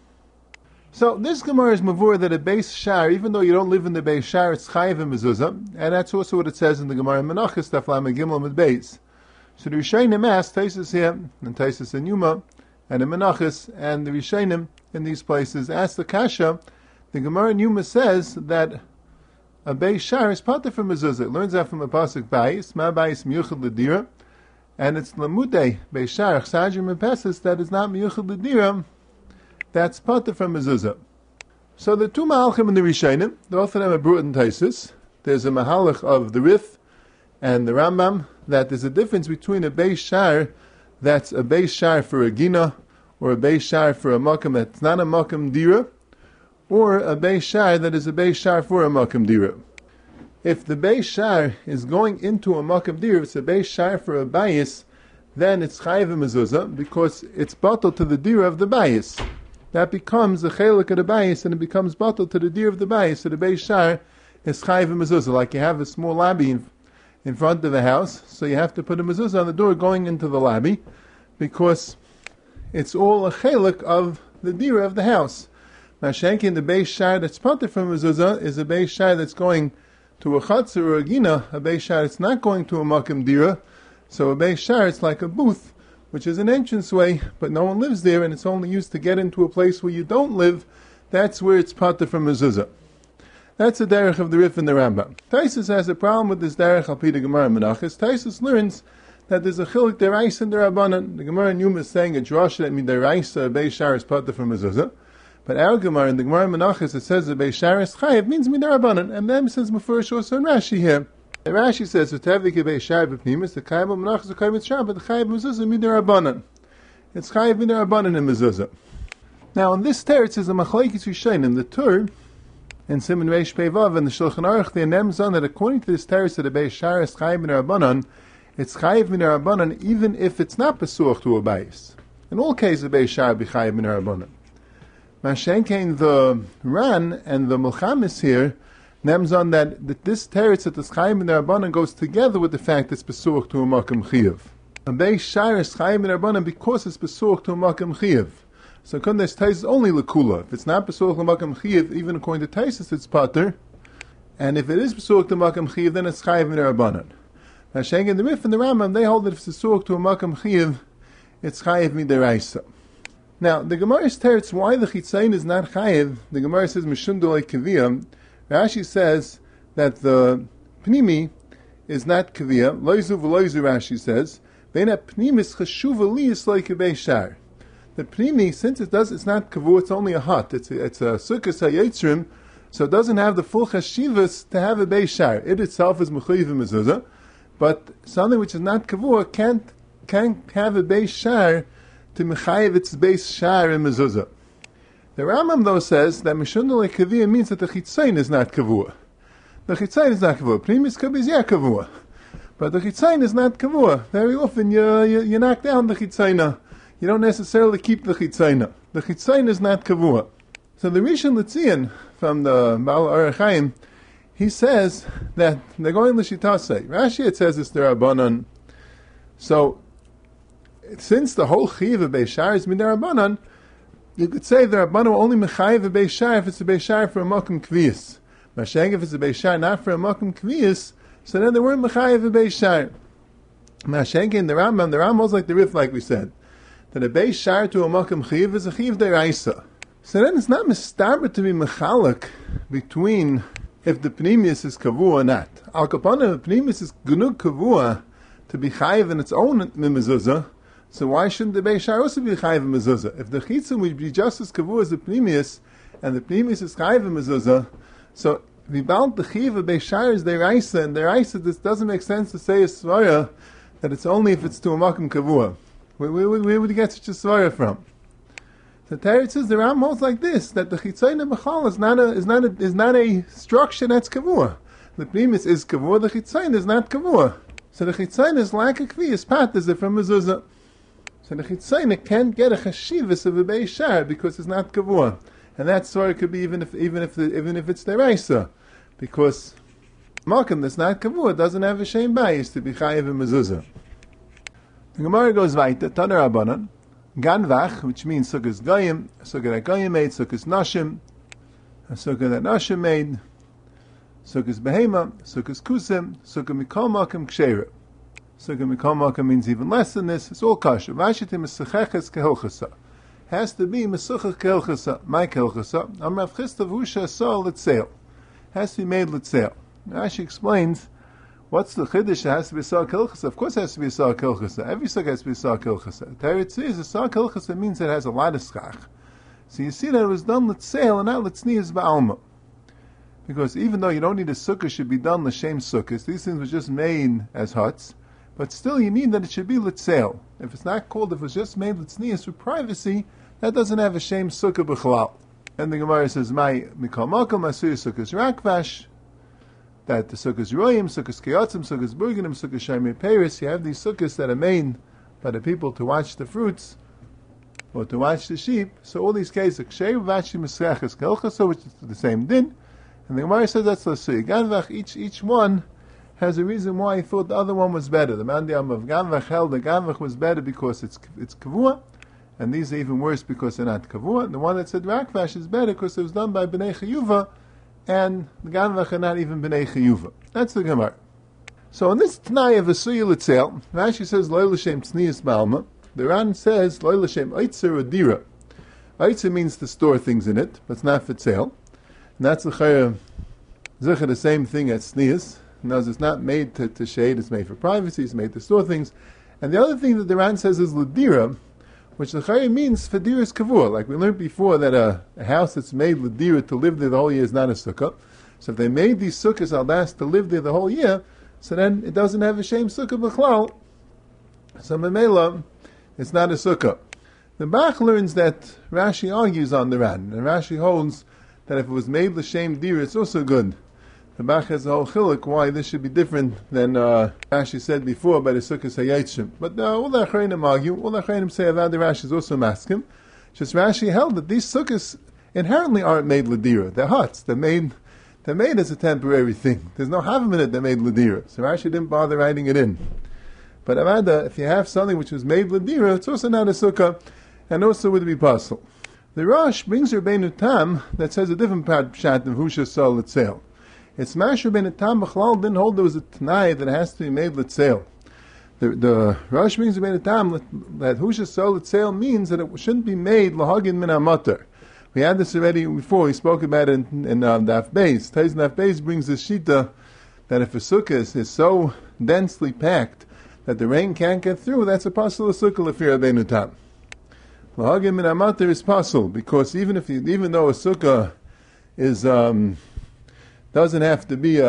So this Gemara is mavur that a beis shar, even though you don't live in the beis shar, it's chayav mezuzah, and that's also what it says in the Gemara Menachos Daf Lamed Gimel Amud Beis. So the Rishayim asked, Taisus here, and Taisus in Yuma, and in Menachos, and the Rishayim in these places asked the kasha. The Gemara in Yuma says that a beis shar is part of a mezuzah. It learns that from a pasuk bayis, ma bayis miyuchad l'dira, and it's lamudei beis shar chsajim mepesis that is not miyuchad l'dira. That's part of a mezuzah. So the two mahalchim in the Rishayim, both of them are brought in Taisus. There's a mahalach of the Rif and the Rambam, that there's a difference between a beis shar that's a beis shar for a gina, or a beis shar for a makam that's not a makam dira, or a beis shar that is a beis shar for a makam dira. If the beis shar is going into a makam dira, if it's a beis shar for a bayis, then it's chayiv mezuzah, because it's batal to the dira of the bayis. That becomes the chelik of the bayis, and it becomes batal to the dira of the bayis, so the beis shar is chayiv mezuzah. Like you have a small lobby in front of the house, so you have to put a mezuzah on the door going into the lobby, because it's all a chelik of the dira of the house. Now, shankin, the beis shar that's parted from mezuzah is a beis shar that's going to a chatzor or a gina, a beis shar that's not going to a makam dira. So a beis shar, it's like a booth, which is an entranceway, but no one lives there, and it's only used to get into a place where you don't live. That's where it's parted from mezuzah. That's the derech of the Rif and the Rambam. Taisus has a problem with this derech al pi the Gemara Menachos. Taisus learns that there's a chilik deraisa and derabanan. The Gemara in Yuma is saying a drasha that means deraisa a beis shar is parted from mezuzah, But our Gemara, in the Gemara Menachos, it says that Beis Shar is chayiv means midarabanan, and then since Mefurish also in Rashi here. And Rashi says, "V'tevik Beis Shar b'pnimis, the chayiv Menachos, the chayiv Mitzrayim, but the chayiv mezuzah midarabanan. It's chayiv midarabanan in mezuzah." Now, in this teretz is a machlekes rishonim. The Tur in Siman Reish Pei Vav and the Shulchan Aruch, they nemzon that according to this teretz that the Beis Shar is chayiv midarabanan, it's chayiv midarabanan even if it's not besuach to a bayis. In all cases, Beis Shar be chayiv midarabanan. Mashenkein, the Ran and the Mulchamis here nemzon that this teretz that the chayiv midarabanan goes together with the fact that it's besuach to a makam chiyuv. A Beis Shar is chayiv midarabanan because it's besuach to a makam chiyuv. So this Tais is only lekula. If it's not besuach to makam chiyuv, even according to Taisus, it's pater. And if it is besuach to makam chiyuv, then it's chayiv midarabanan. Mashenkein, the Rif and the Rambam, they hold that if it's besuach to a makam chiyuv, it's chayiv midaraisa. Now, the Gemara's teretz why the chitzayin is not chayiv, the Gemara says mishum d'loi kaviyah. Rashi says that the pnimi is not kaviyah. Loizu v'loizu, Rashi says. Beina pnimis chashuva li is like a Beis Shar. The pnimi, since it's not kavu, it's only a hut. It's a sukkos hayetzrim, so it doesn't have the full chashivas to have a Beis Shar. It itself is mechuyev mezuzah, but something which is not kavu can't have a Beis Shar to mechayev its Beis Shar in mezuzah. The Rambam though says that mishum d'loi kaviyah means that the chitzayin is not kavua. The chitzayin is not kavua. Primis kabizia kavua, but the chitzayin is not kavua. Very often you knock down the chitzayna. You don't necessarily keep the chitzayna. The chitzayin is not kavua. So the Rishon LeZion from the Baal Orach Chaim, he says that they're going l'shitasei. Rashi it says it's the Rabbanon. So since the whole chiyuv of Beis Shar is midarabanan, you could say the Rabbanan will only mechayev a Beis Shar if it's a Beis Shar for a makom kviyas. Masheng, if it's a Beis Shar not for a makom kviyas, so then they weren't mechayev a Beis Shar. Masheng in the Rambam holds like the Rif, like we said, that a Beis Shar to a makom chiyuv is a chiyuv deraisa. So then it's not mistaber to be mechalak between if the pnimius is kavua or not. Al kapana, if the pnimius is genug kavua to be chayev in its own mezuzah, so why shouldn't the Beis Shar also be chayiv mezuzah? If the chitzum would be just as kavua as the pnimius, and the pnimius is chayiv mezuzah, so v'bal the chiyiv of Beis Shar is deraisa, and deraisa, this doesn't make sense to say a svara that it's only if it's to a makom kavua. Where would you get such a svara from? The Teretz says the Ram holds like this, that the chitzayin b'chal is not a structure that's kavua. The pnimius is kavua, the chitzayin is not kavua. So the chitzayin is like a kvi, is pat as if from mezuzah. So the chitzayin can't get a chashivas of a Beis Shar because it's not kavua, and that sort could be even if it's deraisa, because makom that's not kavua doesn't have a shem bayis to be chayiv a mezuzah. The Gemara goes weiter. Taner Rabbanan ganvach, which means sukkahs goyim, sukkah that goyim made, sukkahs nashim, a sukkah that nashim made, sukkahs behema, sukkahs kusim, sukkah mikol makom ksheira. Sukkah mikol makom means even less than this. It's all kosher. Vashitim mesucheches kehilchasa. Has to be mesuchech kehilchasa. My kehilchasa. Amrav Chisda v'usha sol l'tzeil. Has to be made l'tzeil. Rashi explains what's the chiddush. It has to be sol kehilchasa. Of course, it has to be sol kehilchasa. Every sukkah has to be sol kehilchasa. Teretz is a sol kehilchasa means it has a lot of schach. So you see that it was done l'tzeil and not l'tznius ba'alma. Because even though you don't need a sukkah should be done l'shem sukkahs, these things were just made as huts. But still, you need that it should be l'tzeil. If it's not called, if it's just made l'tznius for privacy, that doesn't have a shame sukkah b'chalal. And the Gemara says, "My mikol makom asur sukkahs rakvash." That the sukkahs royim, sukkahs keyotzim, sukkahs burganim, sukkahs shaymei peiris. You have these sukkahs that are made by the people to watch the fruits or to watch the sheep. So all these cases, ksheir vashi mesreches kelchasa, which is the same din. And the Gemara says that's l'sui ganvach. Each one has a reason why he thought the other one was better. The Mandiyam of Ganvach held the Ganvach was better because it's kavua, and these are even worse because they're not kavua. The one that said Rakvash is better because it was done by Bnei Chiyuva, and the Ganvach are not even Bnei Chiyuva. That's the Gemara. So in this Tanai of Asuya L'Tzel, Rashi says Lo L'Shem Tznius Balma. The Ran says Lo L'Shem Eitzer Adira. Eitzer means to store things in it, but it's not for sale. And that's the same thing as Tznius. No, it's not made to shade, it's made for privacy, it's made to store things. And the other thing that the Ran says is Ladira, which the Chayim means for diras kavua. Like we learned before that a house that's made l'dira to live there the whole year is not a sukkah. So if they made these sukkahs al das to live there the whole year, so then it doesn't have a shame sukkah b'chlal. So memela, it's not a sukkah. The Bach learns that Rashi argues on the Ran, and Rashi holds that if it was made l'shem dira, it's also good. The Bach has a whole chiluk why this should be different than Rashi said before by the Sukkot HaYaitzim. But all the Achreinim argue, all the Achreinim say Avad Rashi is also maskim. Just Rashi held that these sukkahs inherently aren't made l'dira. They're huts. They're made as a temporary thing. There's no havim in it that made l'dira. So Rashi didn't bother writing it in. But Avada, if you have something which was made l'dira, it's also not a sukkah, and also would be possible. The Rosh brings Rabbeinu Tam that says a different pshat than Husha Sol L'Tzeil. It's Mash Rabbeinu Tam B'chlal didn't hold there was a Tanai that it has to be made L'Tzeil. The Rosh brings Rabbeinu Tam that Husha Sol L'Tzeil means that it shouldn't be made L'Hagin Min HaMatar. We had this already before, we spoke about it in Daf Beis. Taiz Daf Beis brings the Shita that if a sukkah is so densely packed that the rain can't get through, that's a possible sukkah L'Fir Rabbeinu Tam. L'Hagin Min HaMatar is possible, because even though a sukkah is doesn't have to be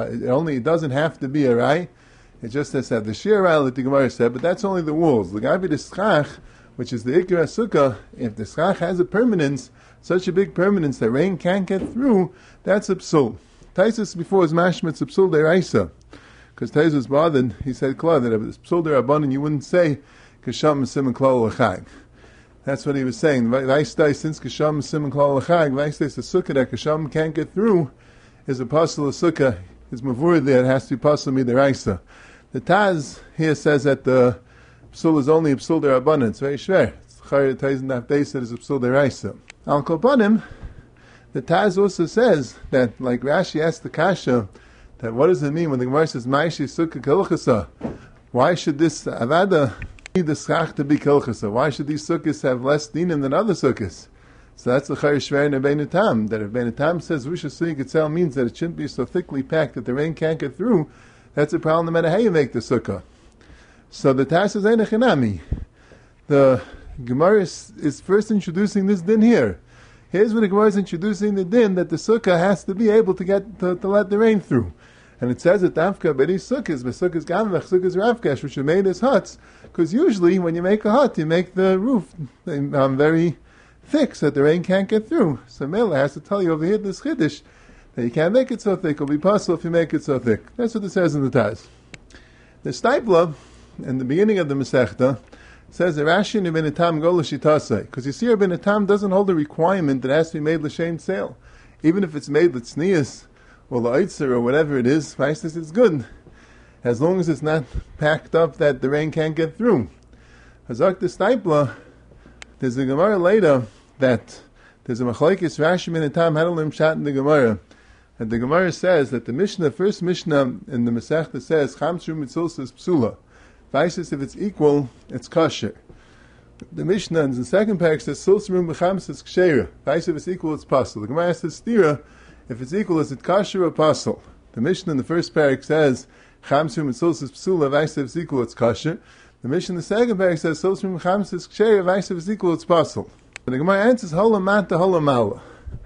it doesn't have to be a rai. It just has to have the shir rai that the Gemara said, but that's only the walls. The gabi the schach, which is the ikra sukkah, if the schach has a permanence, such a big permanence that rain can't get through, that's a psul. Taisus before is mashma, it's a psul deraisa. Because Taisus was bothered, he said, Kla, that if it's psul derabbanan, you wouldn't say, Kasham Simon Klal L'chag. That's what he was saying. Vaistai, since Kasham Simon Klal L'chag, Vaistai is the sukkah that Kasham can't get through, is a pasul of sukkah, is mavur there, it has to be pasul midiraisa. The Taz here says that the psul is only a psul derabbanan. It's very shver. It's chayr Taz in that base that is a psul deraisa. Al Kopanim, the Taz also says that, like Rashi asked the Kasha, that what does it mean when the Gemara says Maishi sukkah kelchasa? Why should this avada need the schach to be kelchasa? Why should these sukkahs have less dinim than other sukkahs? So that's the Chayr Shver in Rabbeinu Tam. That if Rabbeinu Tam says Rishus Suyik Etzel means that it shouldn't be so thickly packed that the rain can't get through, that's a problem no matter how you make the sukkah. So the Taz is Einachinami. The Gemara is first introducing this din here. Here's where the Gemara is introducing the din that the sukkah has to be able to get to let the rain through. And it says that Dafka B'di Sukkahs, B'Sukkahs Gamvech, Sukkahs Ravkesh, which are made as huts, because usually when you make a hut, you make the roof very thick so that the rain can't get through. So Mela has to tell you over here this chiddush that you can't make it so thick. It'll be possible if you make it so thick. That's what it says in the Taz. The Steipler, in the beginning of the Masechta, says that Rashi and Rabbeinu Tam go l'shitasei, because you see Rabbeinu Tam doesn't hold the requirement that it has to be made l'shem sale. Even if it's made l'tznius or l'oitzer or whatever it is, it's good, as long as it's not packed up that the rain can't get through. Hazak the Steipler, there's a Gemara later that there's a machlokes Rashi and Tam had a limshat in the Gemara, and the Gemara says that the Mishnah, first Mishnah in the Masechta says Chamsru Mitzulsa is psula. Vaisis, if it's equal, it's kosher. The Mishnah in the second parak says Sulsrum b'chams is ksheira. Vaisis, if it's equal, it's pasul. The Gemara says stira, if it's equal, is it kosher or pasul? The Mishnah in the first parak says Chamsru Mitzulsa is psula. Vaisis, if it's equal, it's kosher. The Mishnah in the second parak says Sulsrum b'chams is ksheira. Vaisis, if it's equal, it's pasul. And the Gemara answers holamata holamala.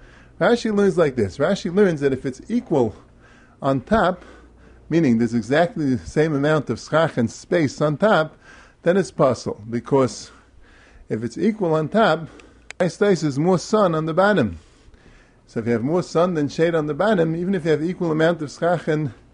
Rashi learns like this. Rashi learns that if it's equal on top, meaning there's exactly the same amount of schach and space on top, then it's possible. Because if it's equal on top, there's more sun on the bottom. So if you have more sun than shade on the bottom, even if you have equal amount of schach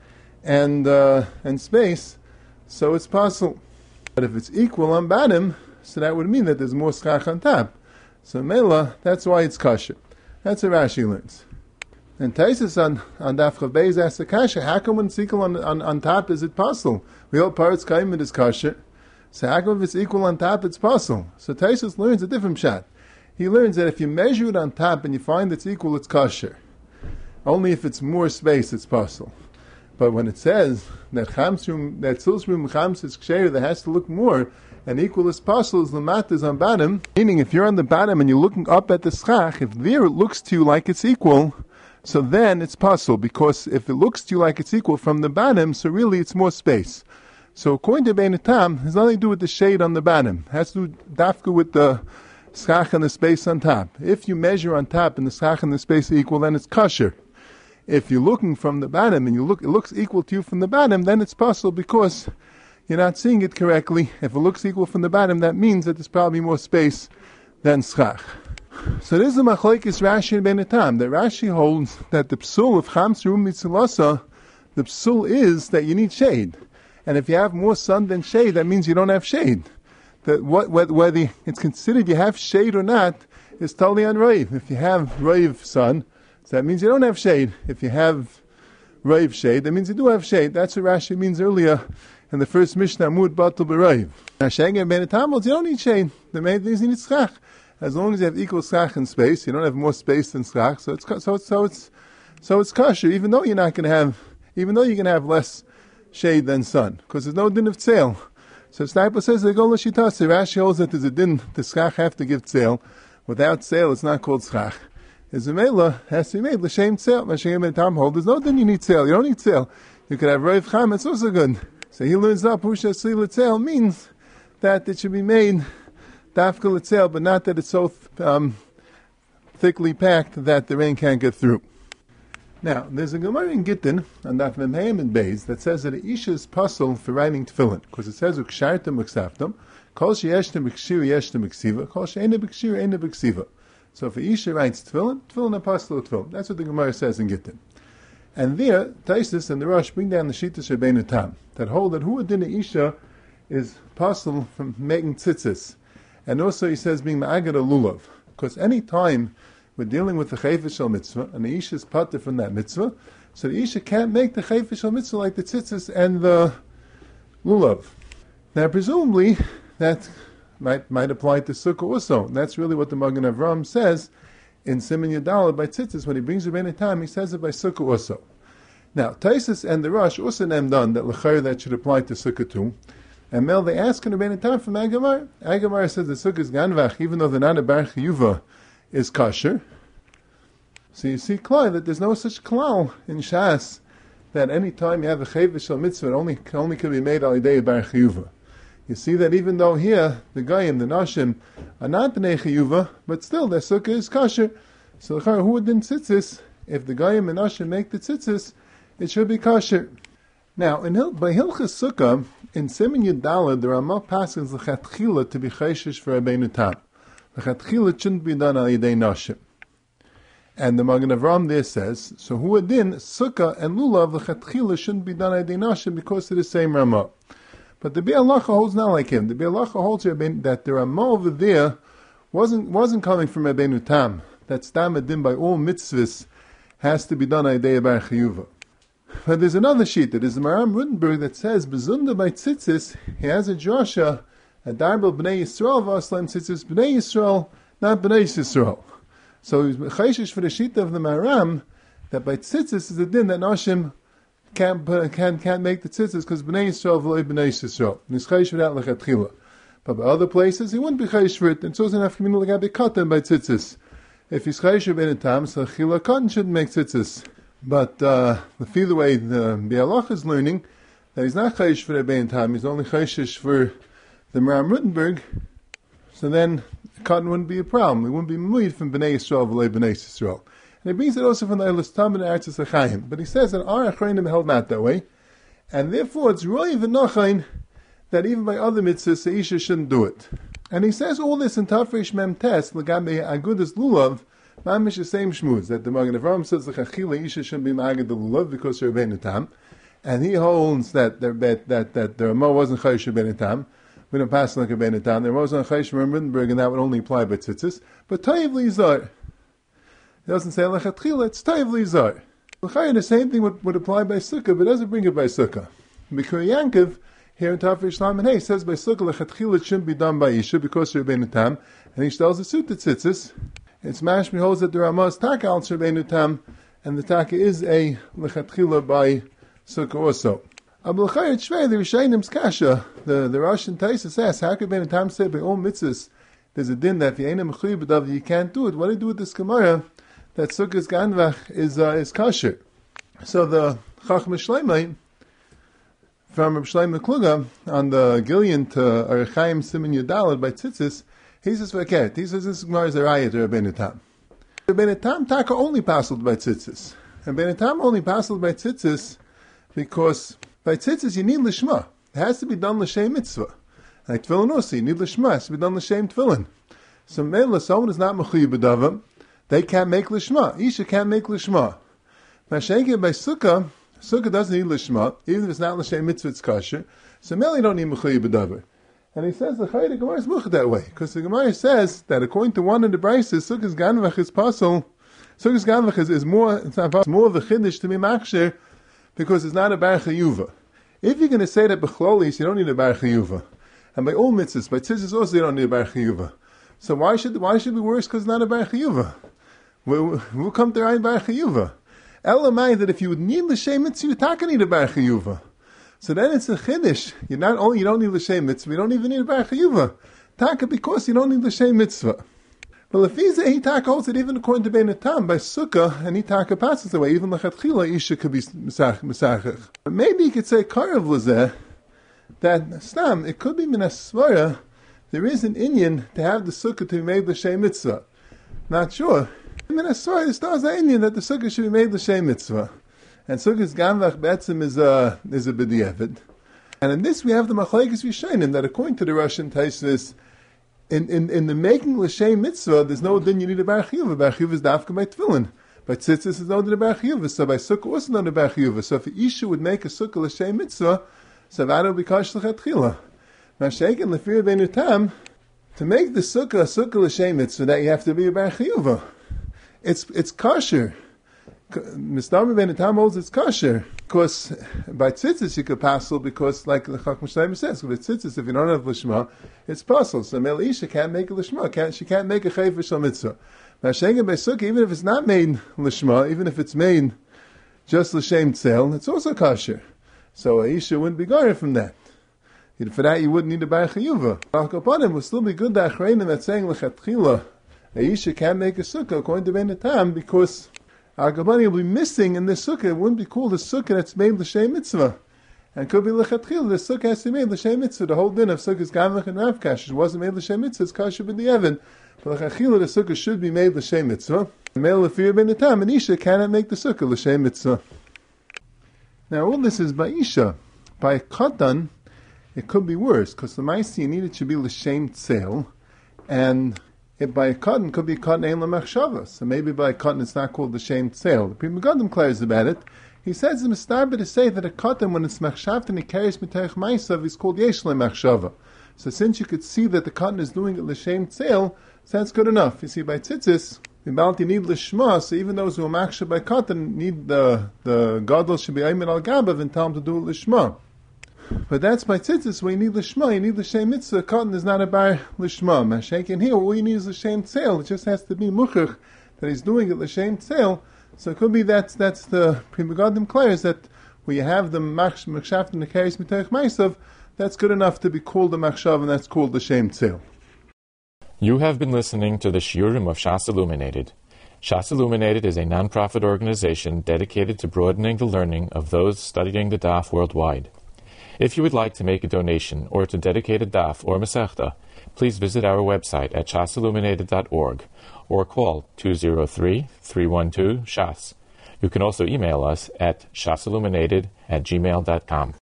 and space, so it's possible. But if it's equal on bottom, so that would mean that there's more schach on top. So Mela, that's why it's kosher. That's what Rashi learns. And Taisus on Daf Chav Beis asks the kasha, how come when it's equal on top is it possible? We all parts kaimet is kosher. So how come if it's equal on top it's possible? So Taisus learns a different shot. He learns that if you measure it on top and you find it's equal, it's kosher. Only if it's more space it's possible. But when it says that tzulsrum chams is ksheir, that has to look more, and equal as possible is lamat is on bottom, meaning if you're on the bottom and you're looking up at the schach, if there it looks to you like it's equal, so then it's possible, because if it looks to you like it's equal from the bottom, so really it's more space. So according to Bein Tam, it has nothing to do with the shade on the bottom. It has to do dafka with the schach and the space on top. If you measure on top and the schach and the space are equal, then it's kosher. If you're looking from the bottom and it looks equal to you from the bottom, then it's possible because you're not seeing it correctly. If it looks equal from the bottom, that means that there's probably more space than schach. So this is the machlokes Rashi and Bein Tam. That Rashi holds that the psul of chams rum mitzilasa, the psul is that you need shade. And if you have more sun than shade, that means you don't have shade. That whether it's considered you have shade or not is totally on Raiv. If you have Raiv sun, so that means you don't have shade. If you have Raiv shade, that means you do have shade. That's what Rashi means earlier in the first Mishnah, Amud Batul B'Raiv. Rashi and Bein Tam holds you don't need shade. The main thing is you need schach. As long as you have equal schach and space, you don't have more space than schach, so it's kosher. Even though you're going to have less shade than sun, because there's no din of tzeil. So Sniper says they go l'shitase. Rashi holds that there's a din. The schach have to give tzeil. Without tzeil, it's not called schach. His mela has to be made l'shem tzeil. Rashi and Bein Tam hold there's no din you need tzeil. You don't need tzeil. You could have roiv cham. It's also good. So he learns up pusha sli l'tzeil means that it should be made dafka l'tzeil, but not that it's so thickly packed that the rain can't get through. Now, there's a Gemara in Gittin, on Daf Memheim and Beis, that says that the Isha is puzzle for writing tefillin, because it says, Ukshartem uksaftem, kol sheyeshtem b'kshir yeshtem b'ksiva, kol she'ena b'kshir ena b'ksiva. So if a Isha writes tefillin, tefillin a puzzle of tefillin. That's what the Gemara says in Gittin. And there, Taisus and the Rosh bring down the Shittas Rabbeinu Tam, that hold that who din Isha is puzzle from making tzitzis. And also he says being ma'agad a lulav, because any time we're dealing with the chayfish shel mitzvah, and the Isha is pater from that mitzvah, so the Isha can't make the chayfish shel mitzvah like the tzitzis and the lulav. Now, presumably, that might apply to sukkah also. That's really what the Magen Avram says in Siman Yudala by tzitzis. When he brings Rabbeinu Tam, he says it by sukkah also. Now, Taisus and the Rosh also named done that l'chayr that should apply to sukkah too. And Mel, they ask in Rabbeinu Tam from Agamar. Agamar says the sukkah is ganvach, even though the nana bar chiyuva is kosher. So you see clearly that there's no such klal in Shas that any time you have a chayvish shel mitzvah, it only can be made al yidei bar chiyuva. You see that even though here the goyim, the nashim, are not bnei chiyuva, but still their sukkah is kosher. So who would then tzitzis? If the goyim and nashim make the tzitzis, it should be kosher. Now, by Hilchas Sukkah, in Siman Yudalad, the Ramah passes l'chatchila to be chayshish for Rabbeinu Tam. L'chatchila shouldn't be done al yidei nashim. And the Magen Avram there says, so who adin, Sukkah and Lulav, l'chatchila shouldn't be done al yidei nashim because of the same Ramah. But the Be'er Halacha holds not like him. The Be'er Halacha holds that the Ramah over there wasn't coming from Rabbeinu Tam. That stam adin by all mitzvahs has to be done al yidei bar chiyuva. But there's another sheet, that is the Maram Rudenberg, that says, Bezunda by tzitzis, he has a drasha, a darbel b'nei Yisrael, v'aslam tzitzis b'nei Yisrael, not b'nei Yisrael. So he's chayshish for the sheet of the Maram, that by tzitzis is a din that Nashim can't make the tzitzis, because b'nei Yisrael v'loi b'nei Yisrael. And he's chayshish for that l'chatchila. But by other places, he wouldn't be chayshish for it, and so it's enough communal l'gabi katan by tzitzis. If he's chayshish b'nei tam, so chila katan shouldn't make tzitzis. But the way the Be'er Halacha is learning, that he's not chayshish for Rabbeinu Tam, he's only chayshish for the Maram Rudenberg, so then cotton wouldn't be a problem. It wouldn't be muid from Bnei Yisrael v'lei Bnei Yisrael. And he brings it also from the Eilis Tam and Eretz Yisachayim. But he says that our Achreinim held not that way, and therefore it's really v'nochain that even by other mitzvahs, the Isha shouldn't do it. And he says all this in Tafresh Mem Tes, l'gabe Agudas Lulav, Mamish the same shmuz, that the Magen Avram says the Chachila Isha shouldn't be Ma'agad the Lulav because of Rabbeinu Tam, and he holds that the Ramah wasn't Chayish Rabbeinu Tam. We don't pass like Rabbeinu Tam. The Ramah was on Chayish Rudenberg, and that would only apply by tzitzis. But Tayiv Lizar, it doesn't say Lechatchila, it's Tayiv Lizar. The same thing would apply by Sukkah, but it doesn't bring it by Sukkah. Because Yankov, here in Tafresh Shlam and Hey, says by Sukkah Lechatchila it shouldn't be done by Isha because of Rabbeinu Tam, and he tells the suit the tzitzis. It's mashmi holds that the Ramah is taka al Rabbeinu Tam, and the taka is a lechatchila by sukkah also. Abul Chayr Shvei, the Rishaynim's kasha, the Russian Taisus asks, how could Rabbeinu Tam say by all mitzvahs there's a din that if you ain't a mechuyev b'dav you can't do it? What do you do with this Gemara that sukkah's ganvach is kosher? So the Chacham Shleimai from Reb Shlomo Kluger on the Gillian to Arachaim Siman Yudalad by Tzitzis, he says, "Forget." He says this Gemara is a raya to Rabbeinu Tam. Rabbeinu Tam taka only passled by Tzitzis, and Rabbeinu Tam only passled by Tzitzis because by Tzitzis you need lishma. It has to be done l'shem mitzvah. Like tefillin also, you need lishma. It has to be done l'shem tefillin. So mele, someone is not mechuyev b'davar, they can't make lishma. Isha can't make lishma. Mashenke by sukkah doesn't need lishma, even if it's not l'shem mitzvah, it's kosher. So mele, you don't need mechuyev b'davar. And he says the Gemara is much that way, because the Gemara says that according to one of the brises, sukkah's ganvach is possible. Sukkah's ganvach is more, it's more of a chiddush to be makshir, because it's not a bar chayuva. If you're going to say that b'chlolis, you don't need a bar chayuva. And by all mitzvahs, by tzitzis also you don't need a bar chayuva. So why should we worse because it's not a bar chayuva? We'll come to a bar chayuva. Elamai that if you would need l'shem mitzvah, you taka need a bar chayuva. So then it's a chiddush. You don't need l'shem mitzvah, you don't even need a bar chayuva. Taka because you don't need l'shem mitzvah. Well, if he taka holds it even according to Bein Tam by sukkah, and he taka passes away, even lechatchila isha could be mesachach. But maybe you could say karav l'zeh that stam it could be minasvara. There is an inyan to have the sukkah to be made l'shem mitzvah. Not sure. Minasvara there starts an inyan that the sukkah should be made l'shem mitzvah, and sukkah's ganvach betzim is a b'diavad. And in this we have the machlekes rishonim that according to the Russian Taisvis, in the making l'shem mitzvah, there's no din you need a bar chiyuva. Bar chiyuva is dafka by tefillin. By tzitzis is no din a bar chiyuva. So by sukkah also not a bar chiyuva. So if an isha would make a sukkah l'shem mitzvah, so that would be kash l'chatchila. Mashaykin l'fir Beinu Tam, to make the sukkah l'shem mitzvah, that you have to be a bar chiyuva. It's kosher. Mishnah Beinu Tam holds it's kosher. Because by tzitzis you could passel, because like the Chacham Shlomo says, with tzitzis if you don't have lishma, it's passel. So Mel Isha can't make a lishma, she can't make a chayv shal mitzvah. Now Shengen by sukkah, even if it's not made lishma, even if it's made just l'shem tzel, it's also kosher. So Isha wouldn't be going from that. For that you wouldn't need a bar chayuva. Al Kapanim would still be good that achreinim that's saying l'chatchila, Isha can't make a sukkah according to Bein Tam, because Agabani will be missing in this sukkah. It wouldn't be called a sukkah that's made l'shem mitzvah. And it could be l'chatchil, the sukkah has to be made l'shem mitzvah. The whole din of sukkah's gamach and ravkash, it wasn't made l'shem mitzvah, it's kasher b'di'evan. But l'chatchil, the sukkah should be made l'shem mitzvah. Male l'fir Bein Tam, and Isha cannot make the sukkah l'shem mitzvah. Now all this is by Isha. By a katan, it could be worse, because the ma'isi needed to be l'shem tzel, and if by a cotton could be cotton ein l'machshava. So maybe by a cotton it's not called the shem tzel. The Pri Megadim clarifies about it. He says the mistarba to say that a cotton, when it's machshavt and it carries miteich ma'asav, is called yesh machshava. So since you could see that the cotton is doing it l'shem tzel, so that's good enough. You see, by tzitzis, the balti need l'shma, so even those who are machshav by cotton need the gadol should be aymin al gabav and tell them to do it l'shma. But that's by tzitzis where you need l'shma, you need l'shem mitzvah. Cotton is not a bar l'shma. Mashenkin here, all you need is l'shem tzel. It just has to be muchach that he's doing it l'shem tzel. So it could be that's the Pri Megadim claims that where you have the machshav and the kares miteich ma'asav, that's good enough to be called the machshav, and that's called the shem tzel. You have been listening to the Shiurim of Shas Illuminated. Shas Illuminated is a non-profit organization dedicated to broadening the learning of those studying the daf worldwide. If you would like to make a donation or to dedicate a daf or masechta, please visit our website at shasilluminated.org or call 203-312-SHAS. You can also email us at shasilluminated@gmail.com.